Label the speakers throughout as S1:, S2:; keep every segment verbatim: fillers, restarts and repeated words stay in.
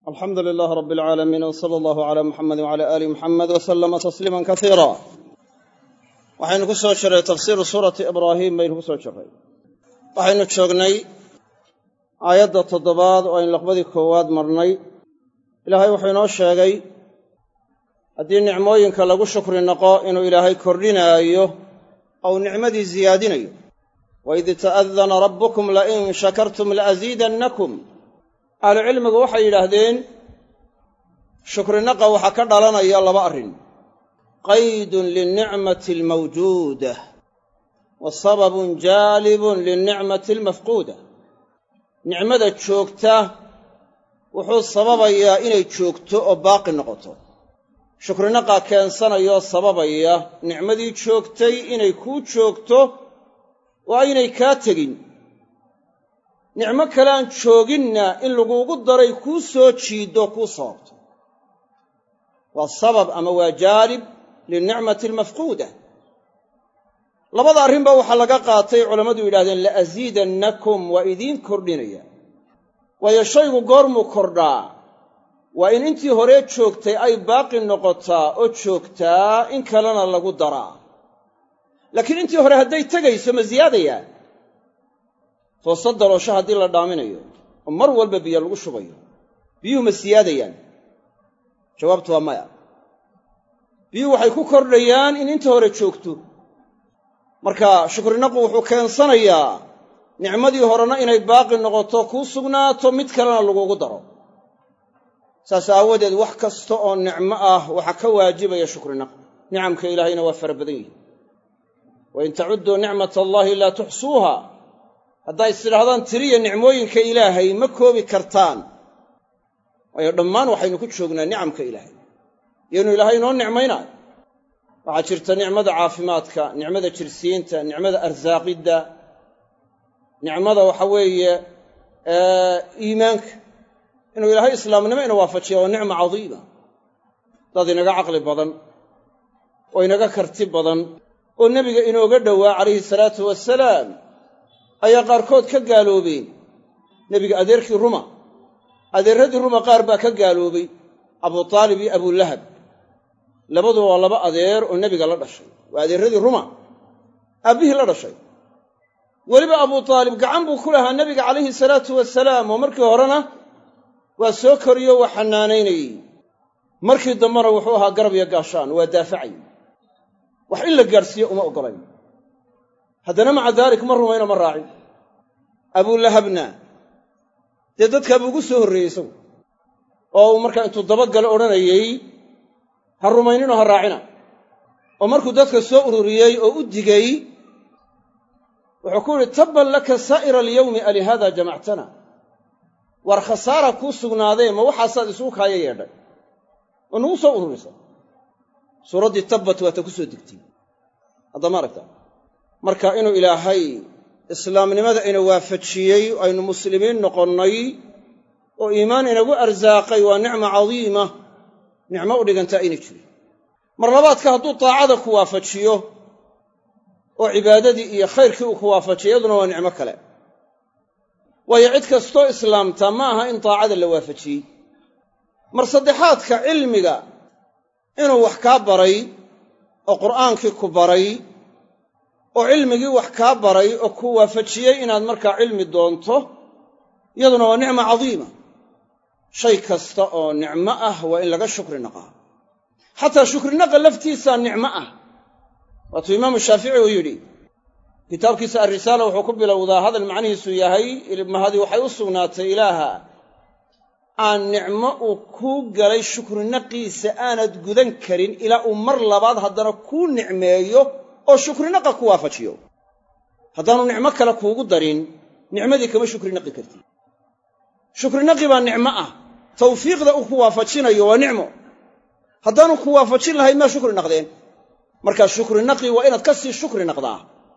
S1: alxamdu lilaah rab alcaalamiin wsala allahu calaa muxamedi wcala aali muxamed wasalama tasliiman kasiira waxaynu ku soo jiray tafsiiru suurati ibraahim baynu ku soo jiray waxaynu joognay aayadda toddobaad oo aynu laqbadii koowaad marnay ilaahay wuxuu inoo sheegay haddii nicmooyinka lagu shukri noqo inuu ilaahay kordhinaayo ou nicmadii siyaadinayo waid ta'adana rabbukum lain shakartum la'asiidannakum ahlucilmigu waxay yidhaahdeen shukrinaqa waxaa ka dhalanaya laba arrin qaydun linicmati almawjuuda wa sababun jaalibun linicmati almafquuda nicmada joogta wuxuu sababayaa inay joogto oo baaqi noqoto shukrinaqa keensanayoo sababaya nicmadii joogtay inay kuu joogto oo aynay kaa tegin nicmo kale aan jooginna in laguugu daray kuu soo jiiddo kuu sababto waa sabab ama waa jaalib linicmati almafquuda labada arrinba waxaa laga qaatay culammadu yidhahdeen la'asiidannakum waa idiin kordhinaya waayo shaygu goormuu kordhaa waa in intii horee joogtay ay baaqi noqotaa oo joogtaa in kalena lagu daraa laakiin intii hore hadday tegayso ma siyaadayaa toosa daloosho haddii la dhaaminayo oo mar walba biyo lagu shubayo biyuhu ma siyaadayaan jawaabtu waa maya biyuhu waxay ku kordhayaan in inta hore joogto marka shukrinaqu wuxuu keensanayaa nicmadii horena inay baaqi noqoto kuu sugnaato mid kalena lagugu daro saas aawadeed wax kasta oo nicmo ah waxaa ka waajibaya shukrinaq nicamka ilaahayna waa fara badan yihin wain tacudduu nicmata allaahi laa tuxsuuha hadday istidhaahdaan tiriya nicmooyinka ilaahay ma koobi kartaan waayo dhammaan waxaynu ku joognaa nicamka ilaahay iyonu ilaahay inoo nicmaynaayo waxaa jirta nicmada caafimaadka nicmada jirsiinta nicmada arsaaqidda nicmada waxa weeye iimaanka inuu ilaahay islaamnimo ina waafajiya waa nicma cadiima dad inaga caqli badan oo inaga karti badan oo nebiga inooga dhowaa calayhi salaatu wasalaam ayaa qaarkood ka gaaloobeen nebiga adeerkii ruma adeerradii ruma qaar baa ka gaaloobay abuu taalib iyo abulahab labaduba waa laba adeer oo nebiga la dhashay waa adeerradii ruma aabbihii la dhashay weliba abuu taalib gacan buu ku lahaa nebiga calayhi salaatu wasalaam oo markii horena waa soo koriyo waa xanaanaynayey markii dambena wuxuu ahaa garab iyo gaashaan waa daafacay wax in la gaadhsiiyo uma oggolayn haddana maca daalik ma rumayno ma raacin abulahabna dee dadkaa buu ugu soo horreeyey isagu oo uu markaa intuu dabagalo odhanayey ha rumayninoo ha raacina oo markuu dadka soo ururiyey oo u digay wuxuu ku yidhi tabban laka saa'ira alyawmi alihaada jamactana war khasaara kuu sugnaadee ma waxaasaad isugu kaaya yeedhay oo nagu soo ururisa suuraddii tabbat waata ku soo degtay haddama aragta marka inuu ilaahay islaamnimada ina waafajiyey aynu muslimiin noqonnay oo iimaan inagu arsaaqay waa nicmo cadiima nicmo u dhigantaa ayna jirin mar labaadka hadduu taacada ku waafajiyo oo cibaadadii iyo khayrkii uu ku waafajiyo iyaduna waa nicmo kale waayo cid kastoo islaamta ma aha in taacada la waafajiyey mar saddexaadka cilmiga inuu wax kaa baray oo qur'aankii ku baray oo cilmigii wax kaa baray oo ku waafajiyey inaad markaa cilmi doonto iyaduna waa nicmo cadiima shay kasta oo nicmo ah waa in laga shukri naqaa xataa shukrinaqa laftiisaa nicmo ah waatuu imaamu shaafici uu yidhi kitaabkiisa alrisaala wuxuu ku bilowdaa hadal macnihiisu yahay mahadii waxay u sugnaatay ilaaha aan nicmo uu kuu galay shukrinaqiisa aanad gudan karin ilaa uu mar labaad haddana kuu nicmeeyo oo shukrinaqa ku waafajiyo haddaanu nicmo kale kuugu darin nicmadii kama shukrinaqi kartid shukrinaqi baa nicmo ah tawfiiqda uu ku waafajinayo waa nicmo haddaanu ku waafajin lahayn maa shukri naqdeen markaa shukrinaqi waa inaad ka sii shukri naqdaa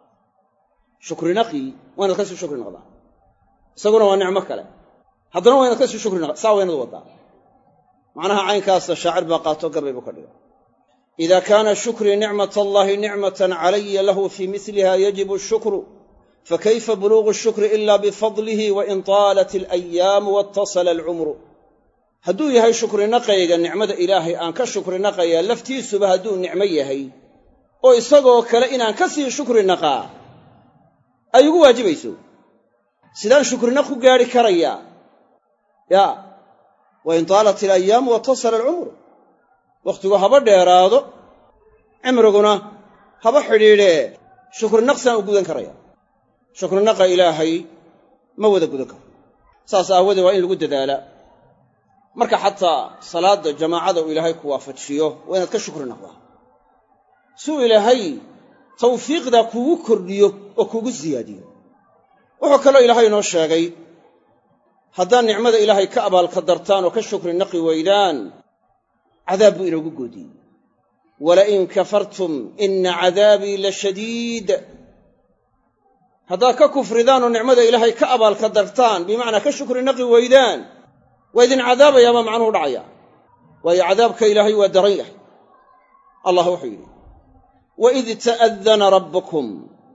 S1: shukrinaqi waa inaad ka sii shukri naqdaa isaguna waa nicmo kale haddana waa inaad ka sii shukri naqdaa saa waa inaad waddaa macnaha caynkaasa shaacir baa qaato gabay buu ka dhiga ida kaana shukrii nicmat allahi nicmatan calaya lahu fii misliha yajibu ashukru fakayfa buluugu ashukri ila bifadlihi wain taalat alayaamu waittasala alcumru hadduu yahay shukrinaqayga nicmada ilaahay aan ka shukrinaqayaa laftiisuba hadduu nicmo yahay oo isagoo kale inaan ka sii shukrinaqaa ay ugu waajibayso sidaan shukrinaq ku gaadhi karayaa yaa wa in taalat ilayaamu watasala alcumru wakhtigu haba dheeraado cimriguna haba xidhiidhee shukrinaqsaan u gudan karaya shukrinaqa ilaahay ma wada gudan karo saas aawadeed waa in lagu dadaalaa marka xataa salaadda jamaacada uu ilaahay ku waafajiyo waa inaad ka shukrinaqdaa suu ilaahay tawfiiqdaa kuugu kordhiyo oo kuugu siyaadiyo wuxuu kaloo ilaahay inoo sheegay haddaad nicmada ilaahay ka abaalka dartaan oo ka shukri naqi weydaan cadaab buu inoogu goodiyey walain kafartum ina cadaabii la shadiid haddaad ka kufridaan oo nicmada ilaahay ka abaalka dartaan bimacnaa ka shukri naqi weydaan waa idin cadaabayaa baa macnuhu dhacaya waayo cadaabka ilaahay waa daran yahay allah wuxuu yidhi waid ta'adana rabbukum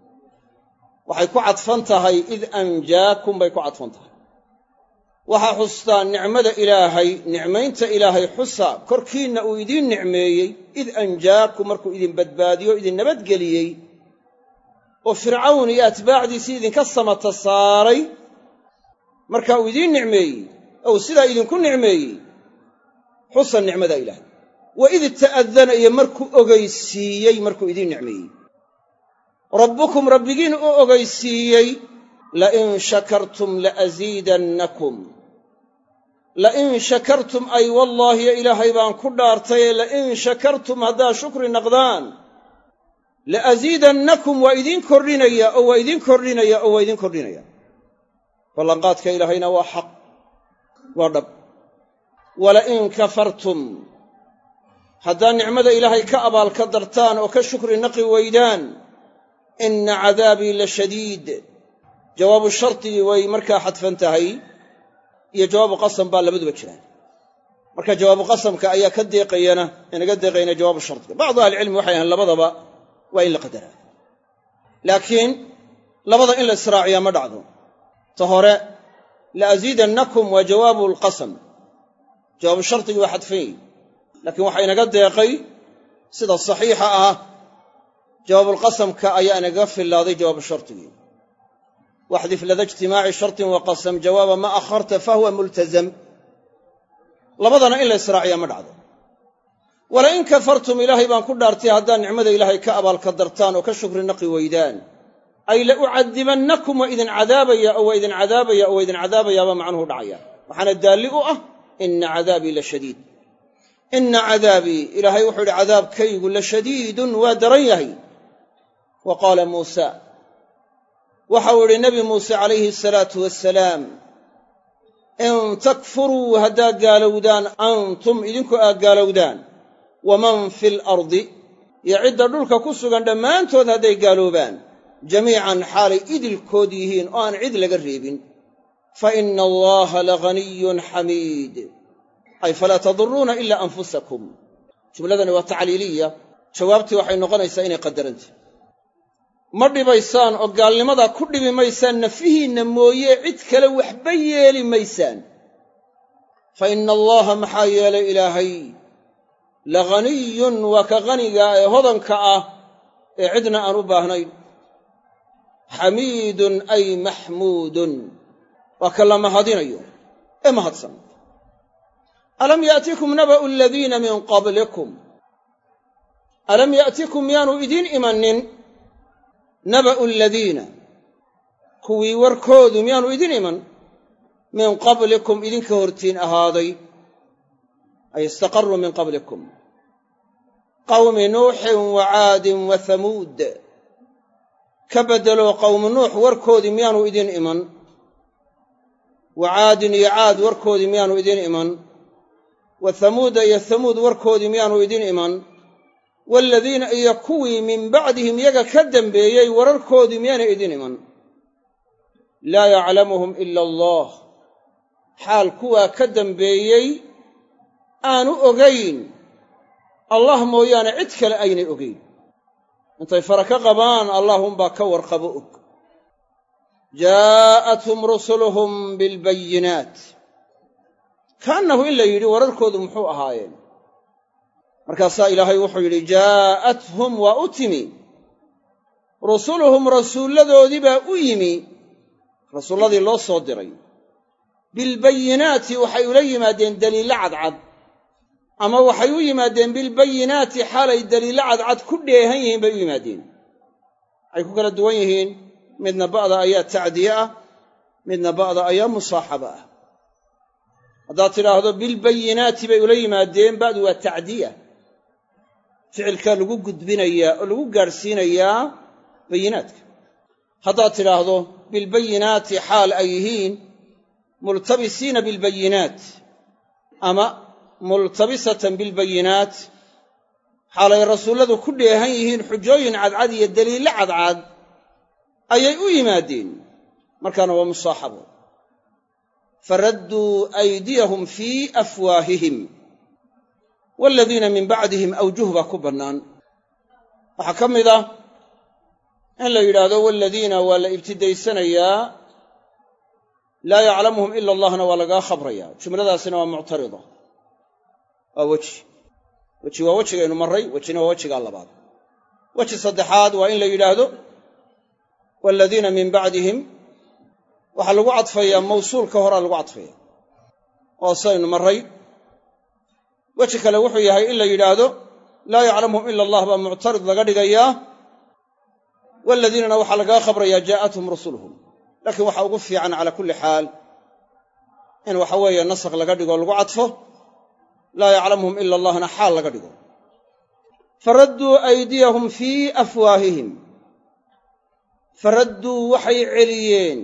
S1: waxay ku cadfan tahay id anjaakum bay ku cadfan tahay waxaa xustaa nicmada ilaahay nicmaynta ilaahay xusa korkiinna uu idiin nicmeeyey id anjaakum markuu idin badbaadiyo idin nabadgeliyey oo fircawn iyo atbaacdiisii idinka samata saaray markaa uu idiin nicmeeyey ou sidaa idinku nicmeeyey xusa nicmada ilaahay wa id ta'adana iyo markuu ogaysiiyey markuu idiin nicmeeyey rabbukum rabbigiin u ogaysiiyey lain shakartum la'asiidannakum lain shakartum ay wallaahiyo ilaahay baan ku dhaartaye lain shakartum haddaad shukri naqdaan la'asiidannakum waa idiin kordhinaya oo waa idiin kordhinaya oo waa idiin kordhinaya ballanqaadka ilaahayna waa xaq waa dhab walain kafartum haddaad nicmada ilaahay ka abaalka dartaan oo ka shukri naqi weydaan inna cadaabii la shadiid jawaabu shardigii way markaa xadfan tahay iyo jawaabu qasam baa labaduba jiraan marka jawaabu qasamka ayaa ka deeqayana inaga deeqayna jawaabu shardiga bacdu ahlicilmi waxay ahayn labadaba waa in la qadaraa laakiin labada in la israaciyaa ma dhacdo ta hore la'asiidannakum waa jawaabu alqasam jawaabu shardigii waa xadfan yihi laakiin waxaa inaga deeqay sida saxiixa ah jawaabulqasamka ayaa inaga fillaaday jawaabu shardigii waxdif lada ijtimaaci shartin wa qasam jawaaba ma akharta fahuwa multazam labadana in la israaciyaa ma dhacdo walain kafartum ilaahay baan ku dhaartay haddaad nicmada ilaahay ka abaalka dartaan oo ka shukri naqi weydaan ay la ucadibannakum waa idin cadaabaya oo waa idin cadaabaya oo waa idin cadaabayaabaa macnuhu dhacaya waxaana daalli u ah ina cadaabii la shadiid ina cadaabii ilaahay wuxuu idhi cadaabkaygu la shadiidun waa daran yahay wa qaala muusa waxau idhi nebi muuse calayhi asalaatu wassalaam in takfuruu haddaad gaalowdaan antum idinku aad gaalowdaan waman fi lardi iyo cidda dhulka ku sugan dhammaantood hadday gaaloobaan jamiican xaalay idilkood yihiin oo aan cid laga reebin fa ina allaha laghaniyyun xamiid ay falaa taduruuna ilaa anfusakum jumladani waa tacliiliya jawaabtii waxay noqonaysaa inay qadarantah ma dhibaysaan oo gaalnimadaa ku dhibi maysaan nafihiinna mooye cid kale waxba yeeli maysaan fa ina allaha maxaa yeelay ilaahay laghaniyyun waa ka haniga ee hodanka ah ee cidna aan u baahnayn xamiidun ay maxmuudun waa ka la mahadinayo ee mahadsan alam ya'tikum naba'u aladiina min qablikum alam ya'tikum miyaanu idiin imanin naba'u aladiina kuwii warkoodu miyaanu idin iman min qablikum idinka hortiin ahaaday ay istaqarruu min qablikum qawmi nuuxin wa caadin wa hamuud ka beddeloo qawmu nuux warkoodii miyaanu idin iman wa caadin iyo caad warkoodii miyaanu idin iman wa hamuuda iyo hamuud warkoodii miyaanu idin iman waaladiina iyo kuwii min bacdihim yaga ka dambeeyey wararkoodii miyaana idin iman laa yaclamuhum ila allah xaal kuwaa ka dambeeyey aanu ogayn allah mooyaane cid kale aynay ogayn intay fara ka qabaan allaahunbaa ka warqabo og jaa'athum rusuluhum bilbayinaat kaannahu in la yidhi wararkoodu muxuu ahaayeen markaasaa ilaahay wuxuu yidhi jaa'athum waa u timi rusuluhum rasuulladoodii baa u yimi rasuulladii loo soo diray bilbayinaati waxay ula yimaadeen daliillo cadcad ama waxay u yimaadeen bilbayinaati xaalay daliillo cadcad ku dheehan yihiin bay u yimaadeen waxay ku kala duwan yihiin midna ba'da ayaa tacdiye ah midna ba'da ayaa musaaxaba ah haddaad tidhaahdo bilbayinaati bay ula yimaadeen ba'du waa tacdiya ficilkaa lagu gudbinayaa oo lagu gaadhsiinayaa bayinaadka haddaad tidhaahdo bilbayinaati xaal ay yihiin multabisiina bilbayinaat ama multabisatan bilbayinaat xaalay rasuulladu ku dheehan yihiin xujooyin cadcad iyo daliillo cadcad ayay u yimaadeen markaana waa musaaxabo faradduu aydiyahum fii afwaahihim waaladiina min bacdihim awjuh baa ku bannaan waxaa ka mid ah in la yidhaahdo waaladiina waa la ibtidaysanayaa laa yaclamuhum ila allahna waa lagaa khabrayaa jumladaasina waa muctarida waa weji weji waa wejigaynu marray wejina waa wejigaa labaad weji saddexaad waa in la yidhaahdo waaladiina min bacdihim waxaa lagu cadfayaa mawsuulka horaa lagu cadfaya oo saynu marray weji kale wuxuu yahay in la yidhaahdo laa yaclamuhum ila allah baa muctarid laga dhigayaa waaladiinana waxaa lagaa khabrayaa jaa'athum rusuluhum laakiin waxaa ugu fiican calaa kulli xaal in waxa weeye nasakh laga dhigo lagu cadfo laa yaclamuhum ila allahna xaal laga dhigo faradduu aydiyahum fii afwaahihim faradduu waxay celiyeen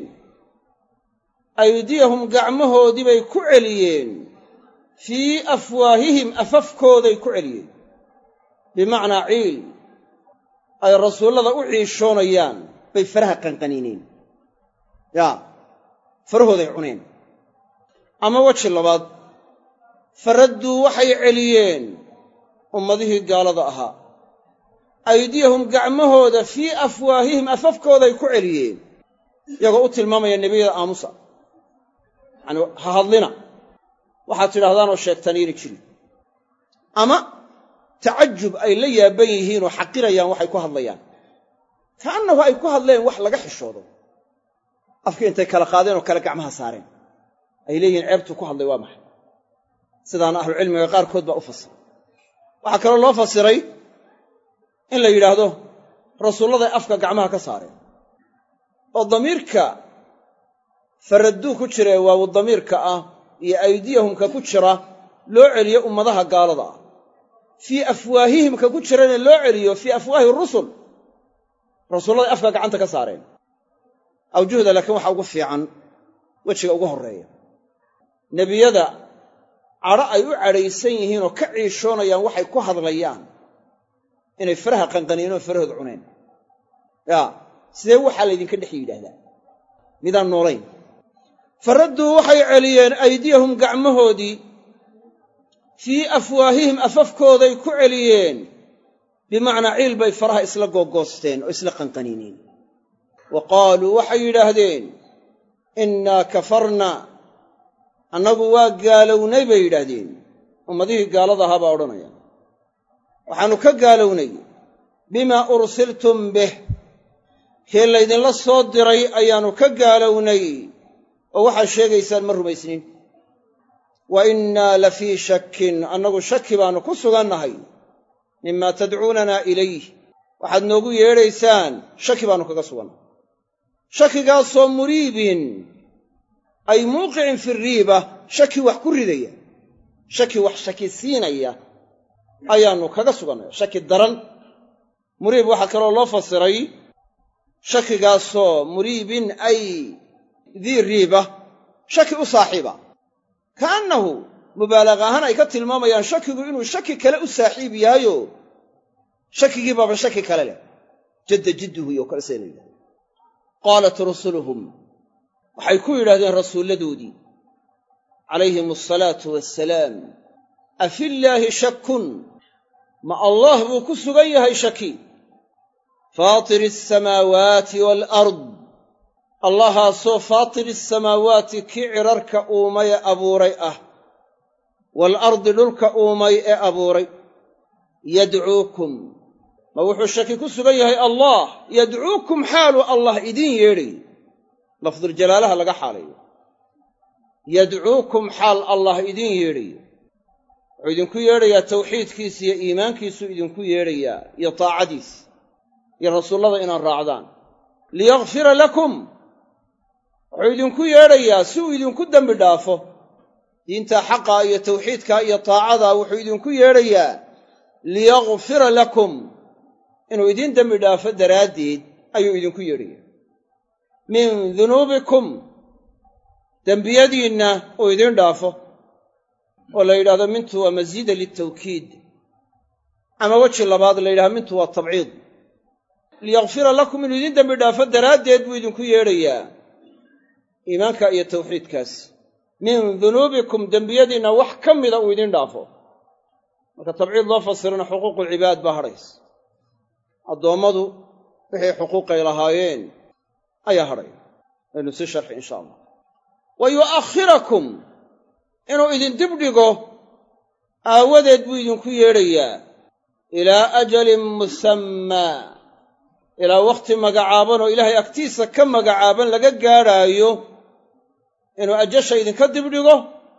S1: aydiyahum gacmahoodii bay ku celiyeen fii afwaahihim afafkooday ku celiyeen bimacnaa ciil ay rasuullada u ciishoonayaan bay faraha qanqaniineen yaa farahooday cuneen ama weji labaad faradduu waxay celiyeen ummadihii gaalada ahaa aydiyahum gacmahooda fii afwaahihim afafkooday ku celiyeen iyagoo u tilmaamaya nebiyada aamusa yacani ha hadlina waxaad tidhahdaanoo sheegtaan yayna jirin ama tacajub ay la yaaban yihiinoo xaqirayaan waxay ku hadlayaan kaannahu ay ku hadleen wax laga xishoodo afkii intay kala qaadeen oo kale gacmaha saareen ay leeyihiin ceebtuu ku hadlay waa maxay sidaana ahlucilmiga qaarkood baa u fasiray waxaa kaloo loo fasiray in la yidhaahdo rasuulladay afka gacmaha ka saareen oo damiirka faradduu ku jira waawu damiirka ah iyo aydiyahumka ku jira loo celiyo ummadaha gaalada ah fii afwaahihimka ku jirana loo celiyo fii afwaahi rusul rasuulladay afka gacanta ka saareen awjuhda laakiin waxaa ugu fiican wejiga ugu horreeya nebiyada cadho ay u cadhaysan yihiinoo ka ciishoonayaan waxay ku hadlayaan inay faraha qanqaniinoo farahood cuneen yaa sidee waxaa laydinka dhex yidhaahdaa midaan noolayn faradduu waxay celiyeen aydiyahum gacmahoodii fii afwaahihim afafkooday ku celiyeen bimacnaa ciil bay faraha isla googoosteen oo isla qanqaniineen wa qaaluu waxay yidhaahdeen innaa kafarna annagu waa gaalownay bay yidhaahdeen ummadihii gaalada ahaa baa odhanaya waxaannu ka gaalownay bimaa ursiltum bih kii laydinla soo diray ayaannu ka gaalownay oo waxaad sheegaysaan ma rumaysnin wa innaa la fii shakkin annagu shaki baannu ku sugannahay mimaa tadcuunanaa ilayh waxaad noogu yeedhaysaan shaki baannu kaga sugannahay shakigaasoo muriibin ay muuqicin fi riiba shaki wax ku ridaya shaki wax shaki siinaya ayaannu kaga sugannay shaki daran muriib waxaa kaloo loo fasiray shakigaasoo muriibin ay dii riiba shaki u saaxiiba kaannahu mubaalaqa ahaan ay ka tilmaamayaan shakigu inuu shaki kale u saaxiib yahayo shakigii baaba shaki kale leh jadda jidduhu iyo kale see la yidhahda qaalat rusuluhum waxay ku yidhahdeen rasuulladoodii calayhim asalaatu wassalaam afillaahi shakkun ma allah buu ku sugan yahay shaki faatiri asamaawaati waalard allahaasoo faatiri asamaawaati kii cirarka uumaya abuuray ah waalardi dhulka uumay ee abuuray yadcuukum ma wuxuu shaki ku sugan yahay allah yadcuukum xaaluu allah idiin yeedhayo lafduljalaalaha laga xaalayo yadcuukum xaal allah idiin yeedhayo wuxuu idinku yeedhayaa tawxiidkiisa iyo iimaankiisuu idinku yeedhayaa iyo taacadiis iyo rasuullada inaad raacdaan liyakfira lakum wuxuu idinku yeedhayaa si uu idinku dembi dhaafo diintaa xaqa iyo tawxiidkaa iyo taacadaa wuxuu idinku yeedhayaa liyakfira lakum inuu idiin dembi dhaafo daraaddeed ayuu idinku yeedhayaa min dunuubikum dembiyadiinna uu idiin dhaafo oo la yidhahdo mintu waa masiida litawkiid ama weji labaad la yidhahdo mintu waa tabciid liyakfira lakum inuu idiin dembi dhaafo daraaddeed buu idinku yeedhayaa iimaanka iyo tawxiidkaas min dunuubikum dembiyadiinna wax ka mida uu idiin dhaafo marka tabciid loo fasirana xuquuqulcibaad baa hadhaysa addoommadu wixii xuquuqay lahaayeen ayaa hadhaya waynu sii sharxi insha allah wa yu'akhirakum inuu idin dibdhigo aawadeed buu idinku yeedhayaa ilaa ajalin musammaa ilaa wakhti magacaaban oo ilaahay agtiisa ka magacaaban laga gaadhaayo inuu ajasha idinka dibdhigo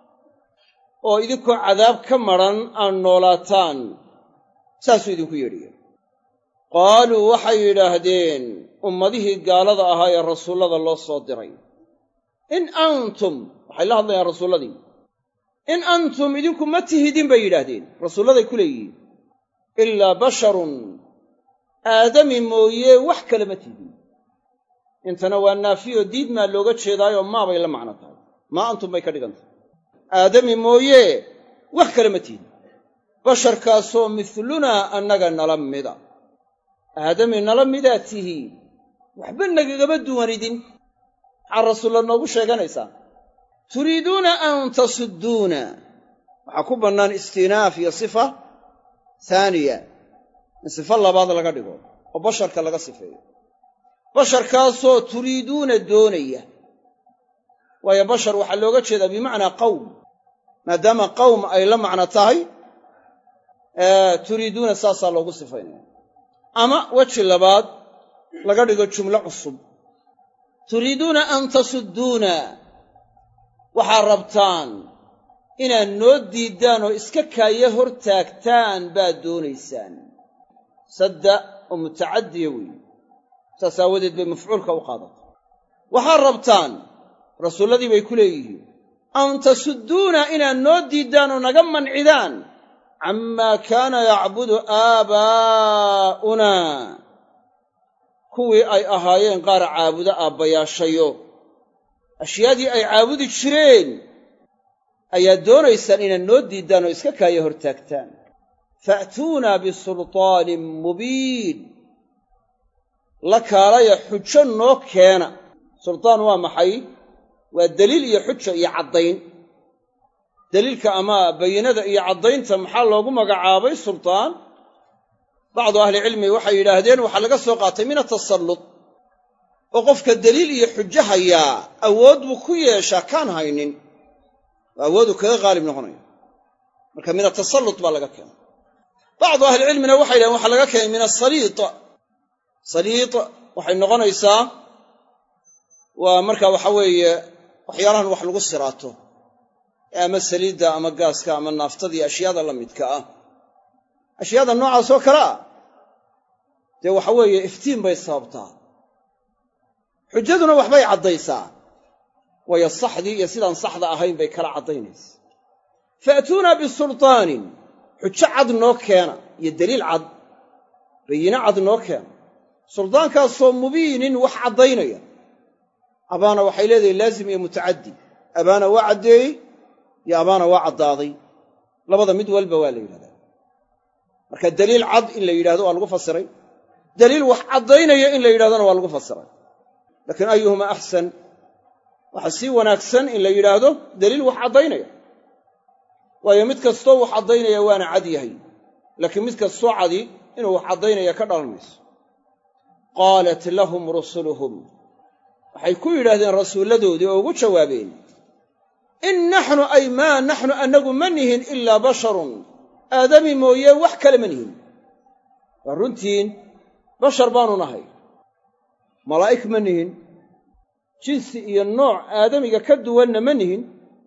S1: oo idinkoo cadaab ka madran aan noolaataan saasuu idinku yeedhaya qaaluu waxay yidhaahdeen ummadihii gaalada ahaa ee rasuullada loo soo diray in antum waxay la hadlayaan rasuulladii in antum idinku ma tihidin bay yidhaahdeen rasuulladay ku leeyihiin ilaa basharun aadami mooye wax kale ma tihidin intana waa naafiyo diidmaa looga jeedaayoo maabay la macno tahay maa antum bay ka dhigantahay aadami mooye wax kale ma tihidin basharkaasoo midlunaa annaga nala mida aadami nala midaa tihiin waxba nagagama duwanidin maxaa rasuulla noogu sheeganaysaa turiiduuna an tasudduuna waxaa ku bannaan istinaaf iyo sifa haaniya in sifo labaad laga dhigo oo basharka laga sifeeyo basharkaasoo turiiduuna doonaya waayo bashar waxaa looga jeedaa bimacnaa qawm maadaama qawm ay la macno tahay turiiduuna saasaa loogu sifaynaya ama weji labaad laga dhigo jumlo cusub turiiduuna an tasudduuna waxaad rabtaan inaad noo diiddaan oo iska kaaya hor taagtaan baad doonaysaan sadda oo mutacaddiya weeye saas aawadeed bay mafcuulka u qaadatay waxaad rabtaan rasuulladii bay ku leeyihiin an tasudduuna inaad noo diiddaan oo naga mancidaan cammaa kaana yacbudu aabaa'unaa kuwii ay ahaayeen qaar caabudo aabbayaashayo ashyaadii ay caabudi jireen ayaad doonaysaan inaad noo diiddaan oo iska kaaya hor taagtaan fa'tuunaa bisultaanin mubiin la kaalaya xujo noo keena sultaan waa maxay waa deliil iyo xuja iyo caddayn deliilka ama bayinada iyo caddaynta maxaa loogu magacaabay sultaan bacdu ahlicilmi waxay yidhaahdeen waxaa laga soo qaatay min atasallud oo qofka deliil iyo xujo hayaa awood buu ku yeeshaa kaan haynin oo awoodu kaga qaalib noqonaya marka min atasallud baa laga keenay bacdu ahlicilmina waxay yidhahdeen waxaa laga keenay min asaliit saliit waxay noqonaysaa waa marka waxa weeye waxyaalahan wax lagu siraato ama saliidda ama gaaska ama naaftadii ashyaada la midka ah ashyaada noocaas oo kale ah dee waxa weeye iftiin bay sababtaa xujaduna waxbay caddaysaa waayo saxdii iyo sidaan saxda ahayn bay kala caddaynaysa fa'tuunaa bisultaanin xujo cad noo keena iyo deliil cad bayine cad noo keena suldaankaasoo mubiinin wax caddaynaya abaana waxay leedahay laazim iyo mutacaddi abaana waa caddeeyey iyo abaana waa caddaaday labada mid walba waa la yidhahdaa marka deliil cad in la yidhahdo waa lagu fasiray deliil wax caddaynaya in la yidhahdona waa lagu fasiray laakiin ayuhuma axsan waxaa sii wanaagsan in la yidhaahdo deliil wax caddaynaya waayo mid kastoo wax caddaynaya waana cad yahay laakiin mid kastoo cadi inuu wax caddaynaya ka dhalan mayso qaalat lahum rusuluhum waxay ku yidhaahdeen rasuulladoodii oo ugu jawaabeen in naxnu ay maa naxnu annagu ma nihin ilaa basharun aadami mooye wax kale ma nihin. waa runtiin bashar baanu nahay, malaa'ig ma nihin, jinsi iyo nooc aadamiga ka duwanna ma nihin.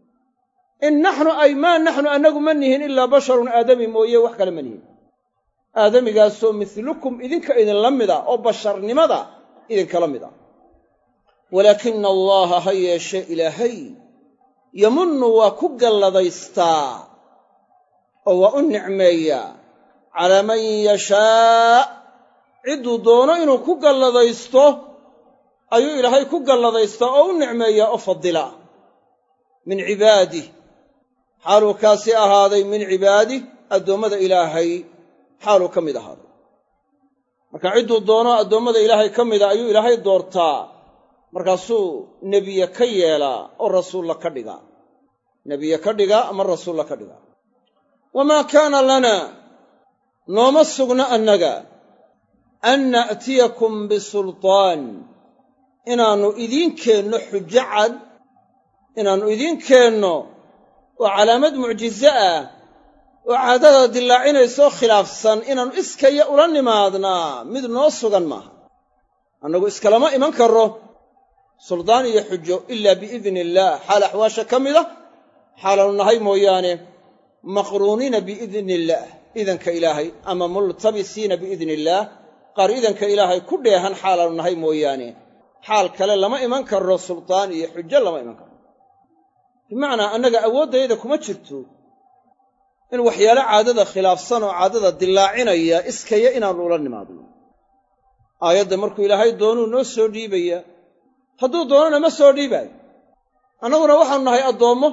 S1: in naxnu ay maa naxnu annagu ma nihin ilaa basharun aadami mooye wax kale ma nihin. aadamigaasoo milukum idinka idinla mid a oo basharnimada idinkala mid a. walaakina allaha ha yeeshe ilaahay yamunnu waa ku galladaystaa oo waa u nicmeeyaa calaa man yashaa cidduu doono inuu ku galladaysto ayuu ilaahay ku galladaystaa oo u nicmeeyaa oo fadila min cibaadih xaaluu kaasi ahaaday min cibaadih addoommada ilaahay xaaluu ka mid ahaaday. marka cidduu doono addoommada ilaahay ka mida ayuu ilaahay doortaa, markaasuu nebiye ka yeelaa oo rasuulla ka dhigaa. nebiye ka dhigaa ama rasuulla ka dhigaa. wamaa kaana lanaa nooma sugna annaga an na'tiyakum bisultaan inaannu idiin keenno xujo cad, inaannu idiin keenno oo calaamad mucjize ah oo caadada dillaacinaysoo khilaafsan inaannu iskaya ula nimaadnaa mid noo sugan maaha. annagu iskalama iman karro suldaan iyo xujo ilaa biidni illaah, xaal axwaasha ka mida xaalaannu nahay mooyaane maqruuniina biidni illaah, idanka ilaahay, ama multabisiina biidni illaah, qaar idanka ilaahay ku dheehan xaalaannu nahay mooyaane xaal kale lama iman karro suldaan iyo xujo lama iman karro. bimacnaa annaga awooddayada kuma jirto in waxyaalo caadada khilaafsan oo caadada dillaacinaya iskaya inaannu ula nimaadno. aayadda markuu ilaahay doonuu noo soo dhiibaya, hadduu doonana ma soo dhiibaayo. annaguna waxaanu nahay addoommo,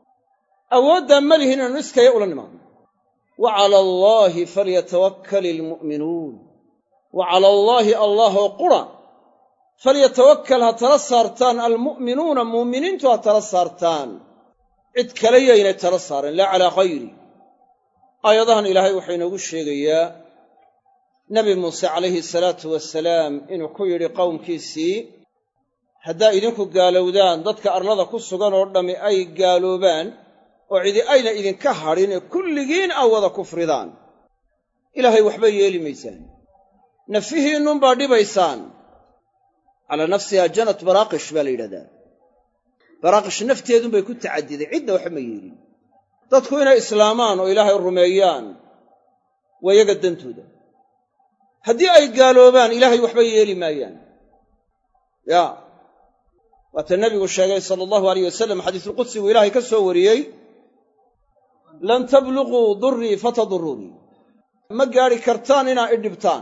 S1: awooddaa ma lihin inaannu iskaya ula nimaadno. wa cala allaahi falyatawakkali almu'minuun, wa cala allaahi allaahoo qura falyatawakkal ha tala saartaan almu'minuuna muuminiintu ha tala saartaan, cid kale yaynay tala saareen, laa calaa khayri. aayadahan ilaahay wuxuu inoogu sheegayaa nebi muuse calayhi salaatu wasalaam inuu ku yidhi qowmkiisii, haddaa idinku gaalowdaan, dadka arlada ku sugan oo dhammi ay gaaloobaan oo cidi ayna idinka hadhin ee kulligiin aa wada kufridaan, ilaahay waxba yeeli maysaan, nafihiinnunbaa dhibaysaan. calaa nafsihaa janat baraaqish baa la yidhahdaa. baraaqish nafteedunbay ku tacaddiday, cidna waxba ma yeelin. dadku inay islaamaan oo ilaahay rumeeyaan waa iyaga dantooda. haddii ay gaaloobaan ilaahay waxba yeeli maayaan. yaa waata nebigu sheegay sala allahu alayh wasalam, xadiisulqudsigu ilaahay ka soo wariyey, lan tabluquu durrii fatadurruunii, ma gaadhi kartaan inaa idhibtaan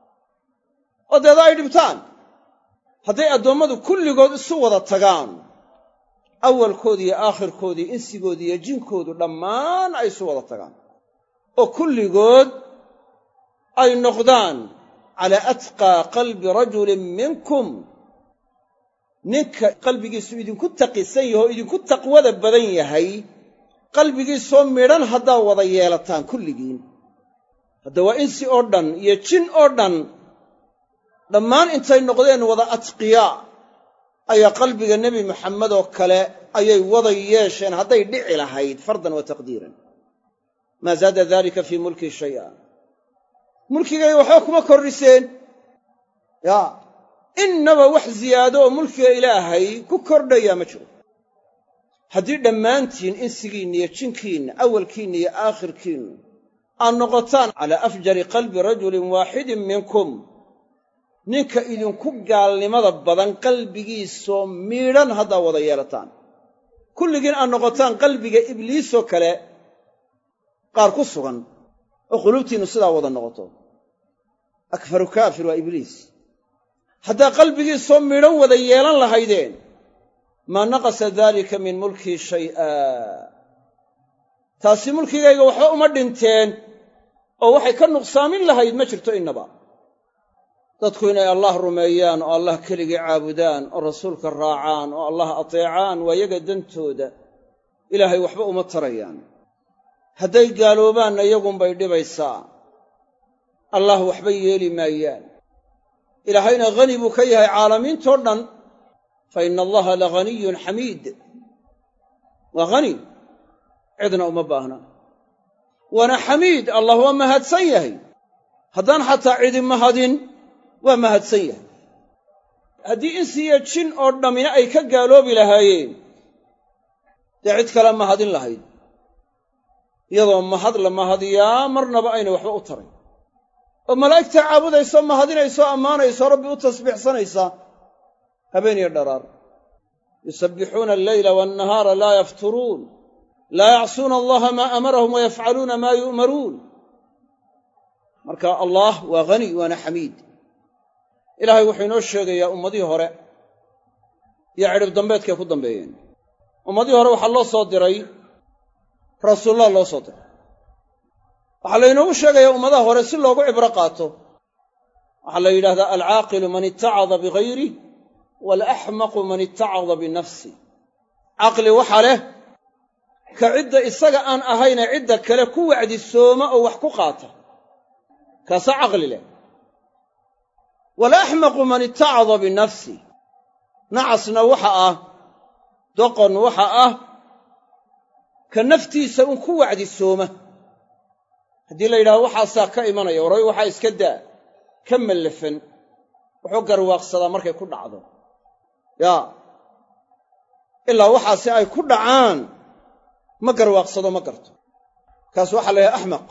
S1: oo deeda ay dhibtaan. hadday addoommadu kulligood isu wada tagaan, awalkoodii iyo aakhirkoodii, insigoodii iyo jinkoodu dhammaan ay isu wada tagaan, oo kulligood ay noqdaan calaa atqaa qalbi rajulin minkum, ninka qalbigiisu idinku taqisan yaho idinku taqwada badan yahay, qalbigiisoo midhan haddaa wada yeelataan kulligiin. hadda waa insi oo dhan iyo jin oo dhan dhammaan intay noqdeen wada atqiyaa ayaa qalbiga nebi maxamed oo kale ayay wada yeesheen hadday dhici lahayd fardan wa taqdiiran. maa zaada daalika fii mulkii shay'a, mulkigay waxba kuma kordhiseen. yaa innaba wax ziyaado oo mulkiga ilaahay ku kordhayaa ma jiro. haddii dhammaantiin insigiinna iyo jinkiinna, awalkiinna iyo aakhirkiinnu aad noqotaan calaa afjari qalbi rajulin waaxidin minkum, ninka idinku gaalnimada badan qalbigiisoo miidhan haddaa wada yeelataan, kulligiin aad noqotaan qalbiga ibliisoo kale qaar ku sugan oo quluubtiinnu sidaa wada noqoto, akfaru kaafir waa ibliis, haddaa qalbigiisoo miidhan wada yeelan lahaydeen, maa naqasa daalika min mulkii shay'a, taasi mulkigayga waxba uma dhinteen oo waxay ka nuqsaamin lahayd ma jirto innaba. dadku inay allah rumeeyaan oo allah keligii caabudaan oo rasuulka raacaan oo allah ateecaan waa yaga dantooda, ilaahay waxba uma tarayaan. hadday gaaloobaanna iyagunbay dhibaysaa, allah waxba yeeli maayaan. ilaahayna hani buu ka yahay caalamiintoo dhan, fa ina allaha laghaniyyun xamiid. waa hani cidna uma baahna waana xamiid allah waa mahadsan yahay haddaan xataa cidi mahadin waa mahadsan yahay haddii insi iyo jin oo dhammina ay ka gaaloobi lahaayeen dee cid kale mahadin lahayd iyadoo mahad la mahadiyaa marnaba ayna waxba u taray oo malaa'igta caabudayso mahadinayso ammaanayso rabbi u tasbiixsanaysa habeen iyo dharaar yusabbixuuna alleyla waannahaara laa yafturuun laa yacsuuna allaha maa amarahum wayafcaluuna maa yu'maruun marka allah waa hani waana xamiid ilaahay wuxuu inoo sheegayaa ummadihii hore iyo cidhib dambeedkay ku dambeeyeen ummadihii hore waxaa loo soo diray rasuullah loo soo diray waxaa laynoogu sheegayaa ummadaha hore si loogu cibro qaato waxaa la yidhahdaa alcaaqilu man itacada bigayrih waalaxmaqu man itacada binafsih caqli waxaa leh ka cidda isaga aan ahayne cidda kale ku wacdisooma oo wax ku qaata kaasaa caqli leh waalaxmaqu man itacada binafsih nacasna waxa ah doqon waxa ah ka naftiisa un ku wacdisooma haddii la yidhahdo waxaasaa ka imanaya waray waxaa iska daa ka mallafan wuxuu garwaaqsadaa markay ku dhacdo yaa ilaa waxaasi ay ku dhacaan ma garwaaqsado ma garto kaas waxaa la yidhaha axmaq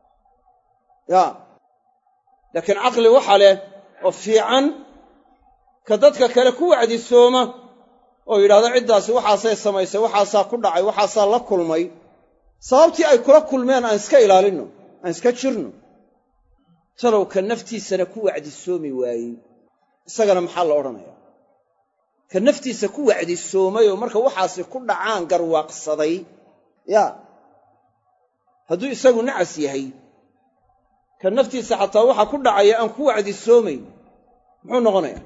S1: yaa laakiin caqli waxaa leh oo fiican ka dadka kale ku wacdisooma oo yidhahdo ciddaasi waxaasay samaysay waxaasaa ku dhacay waxaasaa la kulmay sababtii ay kula kulmeen aan iska ilaalinno aan iska jirno talow ka naftiisana ku wacdisoomi waayey isagana maxaa la odhanayaa ka naftiisa ku wacdisoomay oo marka waxaasi ku dhacaan garwaaqsaday yaa hadduu isagu nacas yahay ka naftiisa xataa waxa ku dhacaya aan ku wacdisoomayn muxuu noqonayaa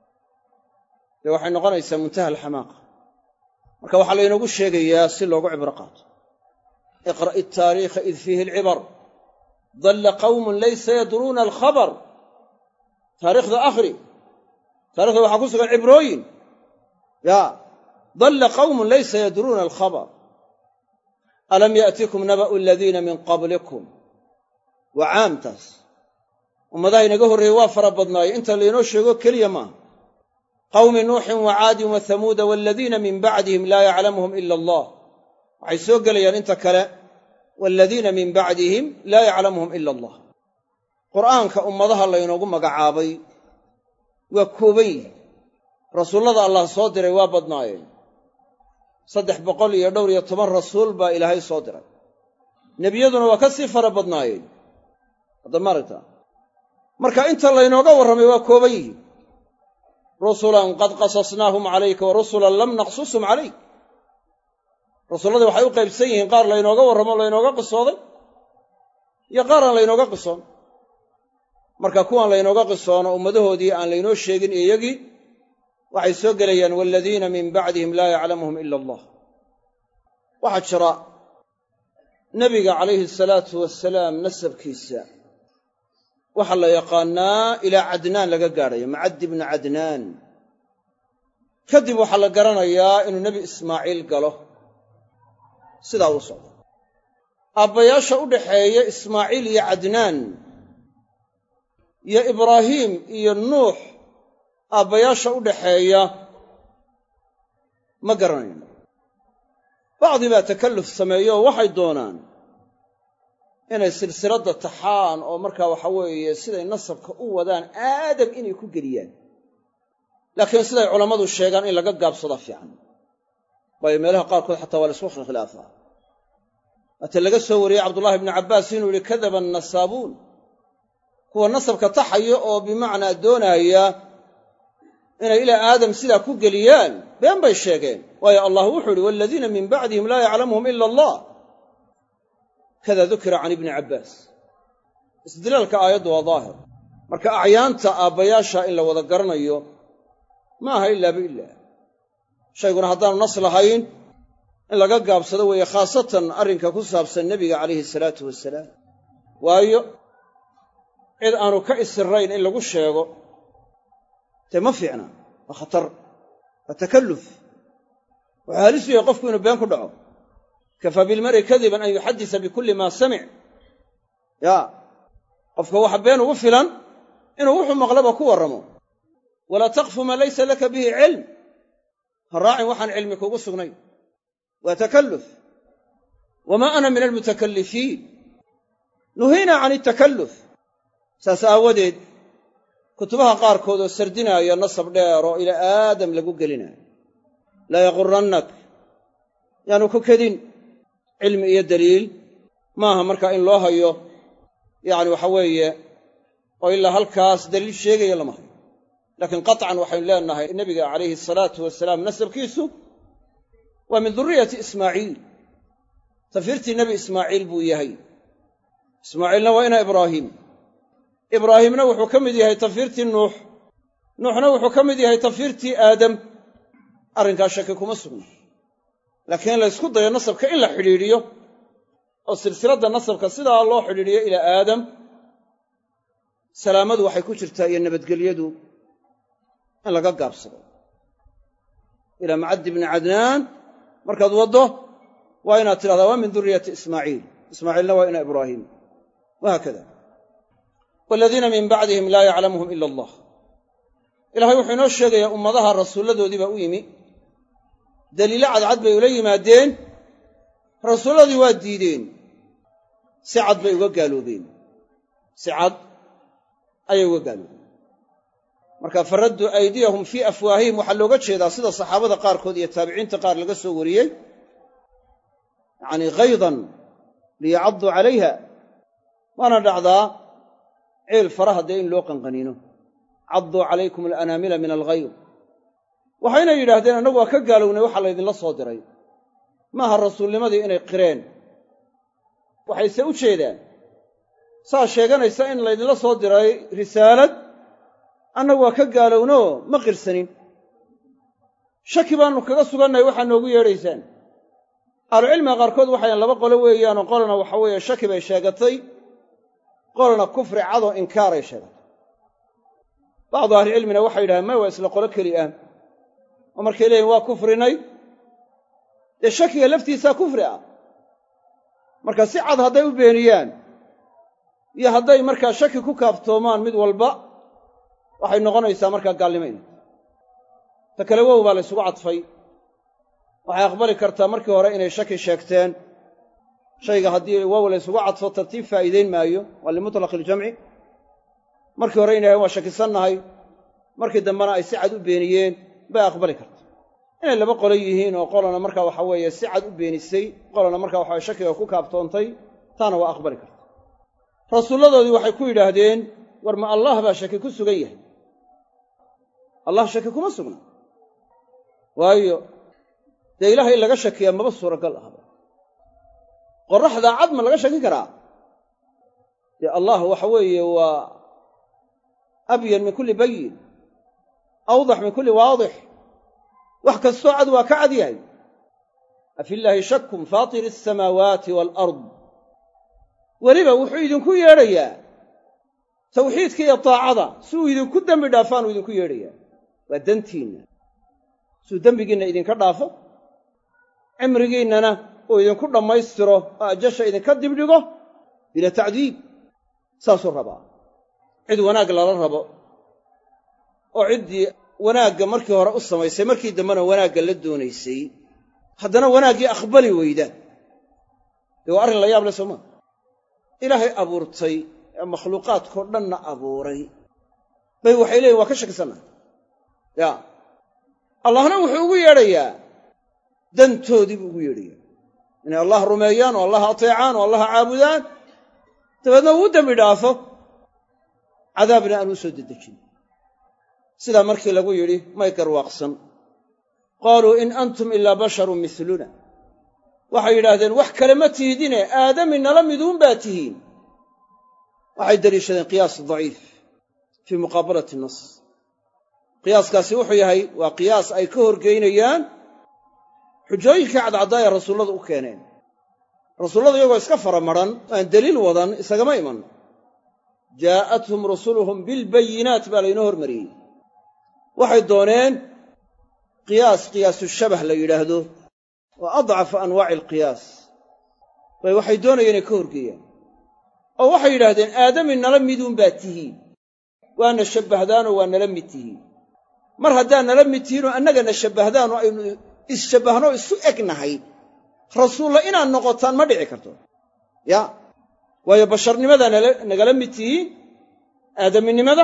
S1: dee waxay noqonaysaa muntaha alxamaaqa marka waxaa laynoogu sheegayaa si loogu cibro qaato iqra'i ataariikha id fiihi alcibar dalla qawmun laysa yadruuna alkhabar taariikhda akhri taarikhda waxaa ku sugan cibrooyin yaa dalla qawmun laysa yadruuna alkhabar alam ya'tikum naba'u aladiina min qablikum waa caamtaas ummadaha inaga horreeyey waa fara badnaayey inta laynoo sheego keliya maaha qawmi nuuxin wa caadin wa hamuuda waaladiina min bacdihim laa yaclamuhum ila allah waxay soo gelayaan inta kale waaladiina min bacdihim laa yaclamuhum ila allah qur'aanka ummadaha laynoogu magacaabay waa kooban yihi rasuullada allah soo diray waa badnaayeen saddex boqol iyo dhowr iyo toban rasuul baa ilaahay soo diray nebiyaduna waa ka sii fara badnaayeen hadda maaragta marka inta laynooga warramay waa kooban yihi rusulan qad qasasnaahum calayka wa rusulan lam naqsusum calayk rasuulladii waxay u qaybsan yihiin qaar laynooga warramo laynooga qisooday iyo qaar aan laynooga qisoon marka kuwaan laynooga qisoono ummadahoodii aan laynoo sheegin iyagii waxay soo gelayaan waaladiina min bacdihim laa yaclamuhum ila allah waxaa jira nebiga calayhi salaatu wasalaam nasabkiisa waxaa la yaqaannaa ilaa cadnaan laga gaadhayo macaddi bnu cadnaan kadib waxaa la garanayaa inuu nebi ismaaciil galo sidaa u socdo aabbayaasha u dhaxeeya ismaaciil iyo cadnaan iyo ibraahiim iyo nuux aabbayaasha u dhaxeeya ma garanayno bacdi baa takalluf sameeyo oo waxay doonaan inay silsiladda taxaan oo markaa waxa weeye siday nasabka u wadaan aadam inay ku geliyaan laakiin siday culammadu sheegaan in laga gaabsadaa fiican waayo meelaha qaarkood xataa waa la isku khilaafaa waata laga soo wariyey cabdullaahi ibnu cabbaas inuu yihi kadaba annasaabuun kuwa nasabka taxaya oo bimacnaa doonaaya inay ilaa aadam sidaa ku geliyaan been bay sheegeen waayo allah wuxuu ihi waaladiina min bacdihim laa yaclamuhum ila allah kada dukira can ibni cabbaas istidlaalka aayaddu waa daahir marka acyaanta aabbayaasha in la wada garanayo ma aha ilaa biillah shayguna haddaanu nas lahayn in laga gaabsado weeye khaasatan arrinka ku saabsan nebiga calayhi salaatu wasalaam waayo cid aanu ka isirayn in lagu sheego dee ma fiicna waa khatar waa takalluf waxaa halis u yahay qofku inuu been ku dhaco kafaa bilmar'i kadiban an yuxaddisa bikulli maa samic yaa qofka waxa been ugu filan inuu wuxuu maqlaba ku warramo walaa taqfu maa laysa laka bihi cilm ha raacin waxaan cilmi kuugu sugnayn waa takalluf wamaa ana min almutakallifiin nuhiina can itakalluf saas aawadeed kutubaha qaarkood oo sardinaaya nasab dheer oo ilaa aadam lagu gelinayo laa yaqurannak yaanu ku kedin cilmi iyo daliil maaha markaa in loo hayo yacni waxa weeye oo ilaa halkaas daliil sheegaya lama hayo laakiin qaطcan waxaynu leenahay nebiga calayhi asalaatu wasalaam nasabkiisu waa min duriyati ismaaciil tafiirtii nebi ismaaciil buu yahay ismaaciilna waa ina ibraahiim ibraahiimna wuxuu ka mid yahay tafiirtii nuux nuuxna wuxuu ka mid yahay tafiirtii aadam arrinkaas shaki kuma sugna laakiin in la ysku dayo nasabka in la xidhiidhiyo oo silsiladda nasabka sidaa loo xidhiidhiyo ilaa aadam salaamadu waxay ku jirtaa iyo nabadgelyadu in laga gaabsado ilaa macaddi bni cadnaan markaad waddo waa inaad tidhahdaa waa min duriyati ismaaciil ismaaciilna waa ina ibraahiim wahaakada waaladiina min bacdihim laa yaclamuhum ila allah ilaahay wuxuu inoo sheegayaa ummadaha rasuulladoodii baa u yimi daliilo cadcad bay ula yimaadeen rasuulladii waa diideen si cad bay uga gaaloobeen si cad ayay uga gaaloobeen marka faradduu aydiyahum fii afwaahihim waxaa looga jeedaa sida saxaabada qaarkood iyo taabiciinta qaar laga soo wariyey yacanii haydan liyacadduu calayha waana dhacdaa ceel faraha dee in loo qanqaniino cadduu calaykum alanaamila min alghayr waxayna yidhaahdeen annagu waa ka gaalownay waxaa laydinla soo diray maaha rasuulnimadii inay qireen waxayse u jeedaan saa sheeganaysa in laydinla soo diray risaalad annagu waa ka gaalownoo ma qirsanin shaki baannu kaga sugannahay waxaa noogu yeedhaysaan ahlucilmiga qaarkood waxayan laba qolo weeyaanoo qolana waxa weeye shaki bay sheegatay qolana kufri cadoo inkaaray sheegatay bacdu ahlicilmina waxay yidhahdeen may waa isla qolo keli ah oo markay leeyihin waa kufrinay dee shakiga laftiisaa kufri ah marka si cad hadday u beeniyaan iyo hadday markaa shaki ku kaaftoomaan mid walba waxay noqonaysaa markaa gaalnimayna ta kale wow baa la ysugu cadfay waxay aqbali kartaa markii hore inay shaki sheegteen shayga haddii wow la ysugu cadfo tartiib faa'iidayn maayo waa limutlaqi iljamci markii hore inay waa shakisannahay markii dambena ay si cad u beeniyeen bay aqbali karta inay laba qolo yihiin oo qolana markaa waxa weeye si cad u beenisay qolana markaa waxaweye shakiga ku kaaftoontay taana waa aqbali karta rasuulladoodii waxay ku yidhaahdeen war ma allah baa shaki ku sugan yahay allah shaki kuma sugna waayo dee ilaah in laga shakiyaa maba suuragal ahba qorraxdaa cad ma laga shaki karaa dee allah waxa weeye waa abyan min kulli bayin awdax min kulli waadix wax kastoo cad waa ka cad yahay afillaahi shakun faatiri asamaawaati waalard weliba wuxuu idinku yeedhayaa tawxiidka iyo taacada si uu idinku dembi dhaafaanuu idinku yeedhayaa waa dantiinna siuu dembigiinna idinka dhaafo cimrigiinnana uu idinku dhammaystiro oo ajasha idinka dibdhigo bila tacdiib saasuu rabaa cid wanaag lala rabo oo ciddii wanaagga markii hore u samaysay markii dambena wanaagga la doonaysay haddana wanaaggii aqbali weyda dee waa arrin la yaab leh soo maa ilaahay abuurtay ee makhluuqaadkao dhanna abuuray bay waxay leeyihin waa ka shakisannahay yaa allahna wuxuu ugu yeedhayaa dantoodii buu ugu yeedhayaa inay allah rumeeyaan oo allah ateecaan oo allah caabudaan dabeedna uu u dembi dhaafo cadaabna aan u soo dedejin sidaa markii lagu yidhi may garwaaqsan qaaluu in antum ilaa basharun miluna waxay yidhaahdeen wax kale ma tihidine aadami nala miduun baa tihiin waxay deliishadeen qiyaas daciif fii muqaabalati nas qiyaaskaasi wuxuu yahay waa qiyaas ay ka horgeynayaan xujooyinkii cadcaddaa ee rasuulladu u keeneen rasuulladu iyagoo iska faramadhan aan deliil wadan isagama iman jaa'athum rusuluhum bilbayinaat baa laynoo hormariyey waxay dooneen qiyaas qiyaasu shabah la yidhaahdo waa adcafu anwaaci alqiyaas bay waxay doonayeen inay ka horgeeyaan oo waxay yidhaahdeen aadami nala miduun baa tihiin waana shabbahdaanoo waa nala mid tihiin mar haddaa nala mid tihiinoo annagana shabbahdaanoo aynu isshabbahnoo isu egnahay rasuulla inaad noqotaan ma dhici karto ya waayo basharnimadaa nagala mid tihiin aadaminimada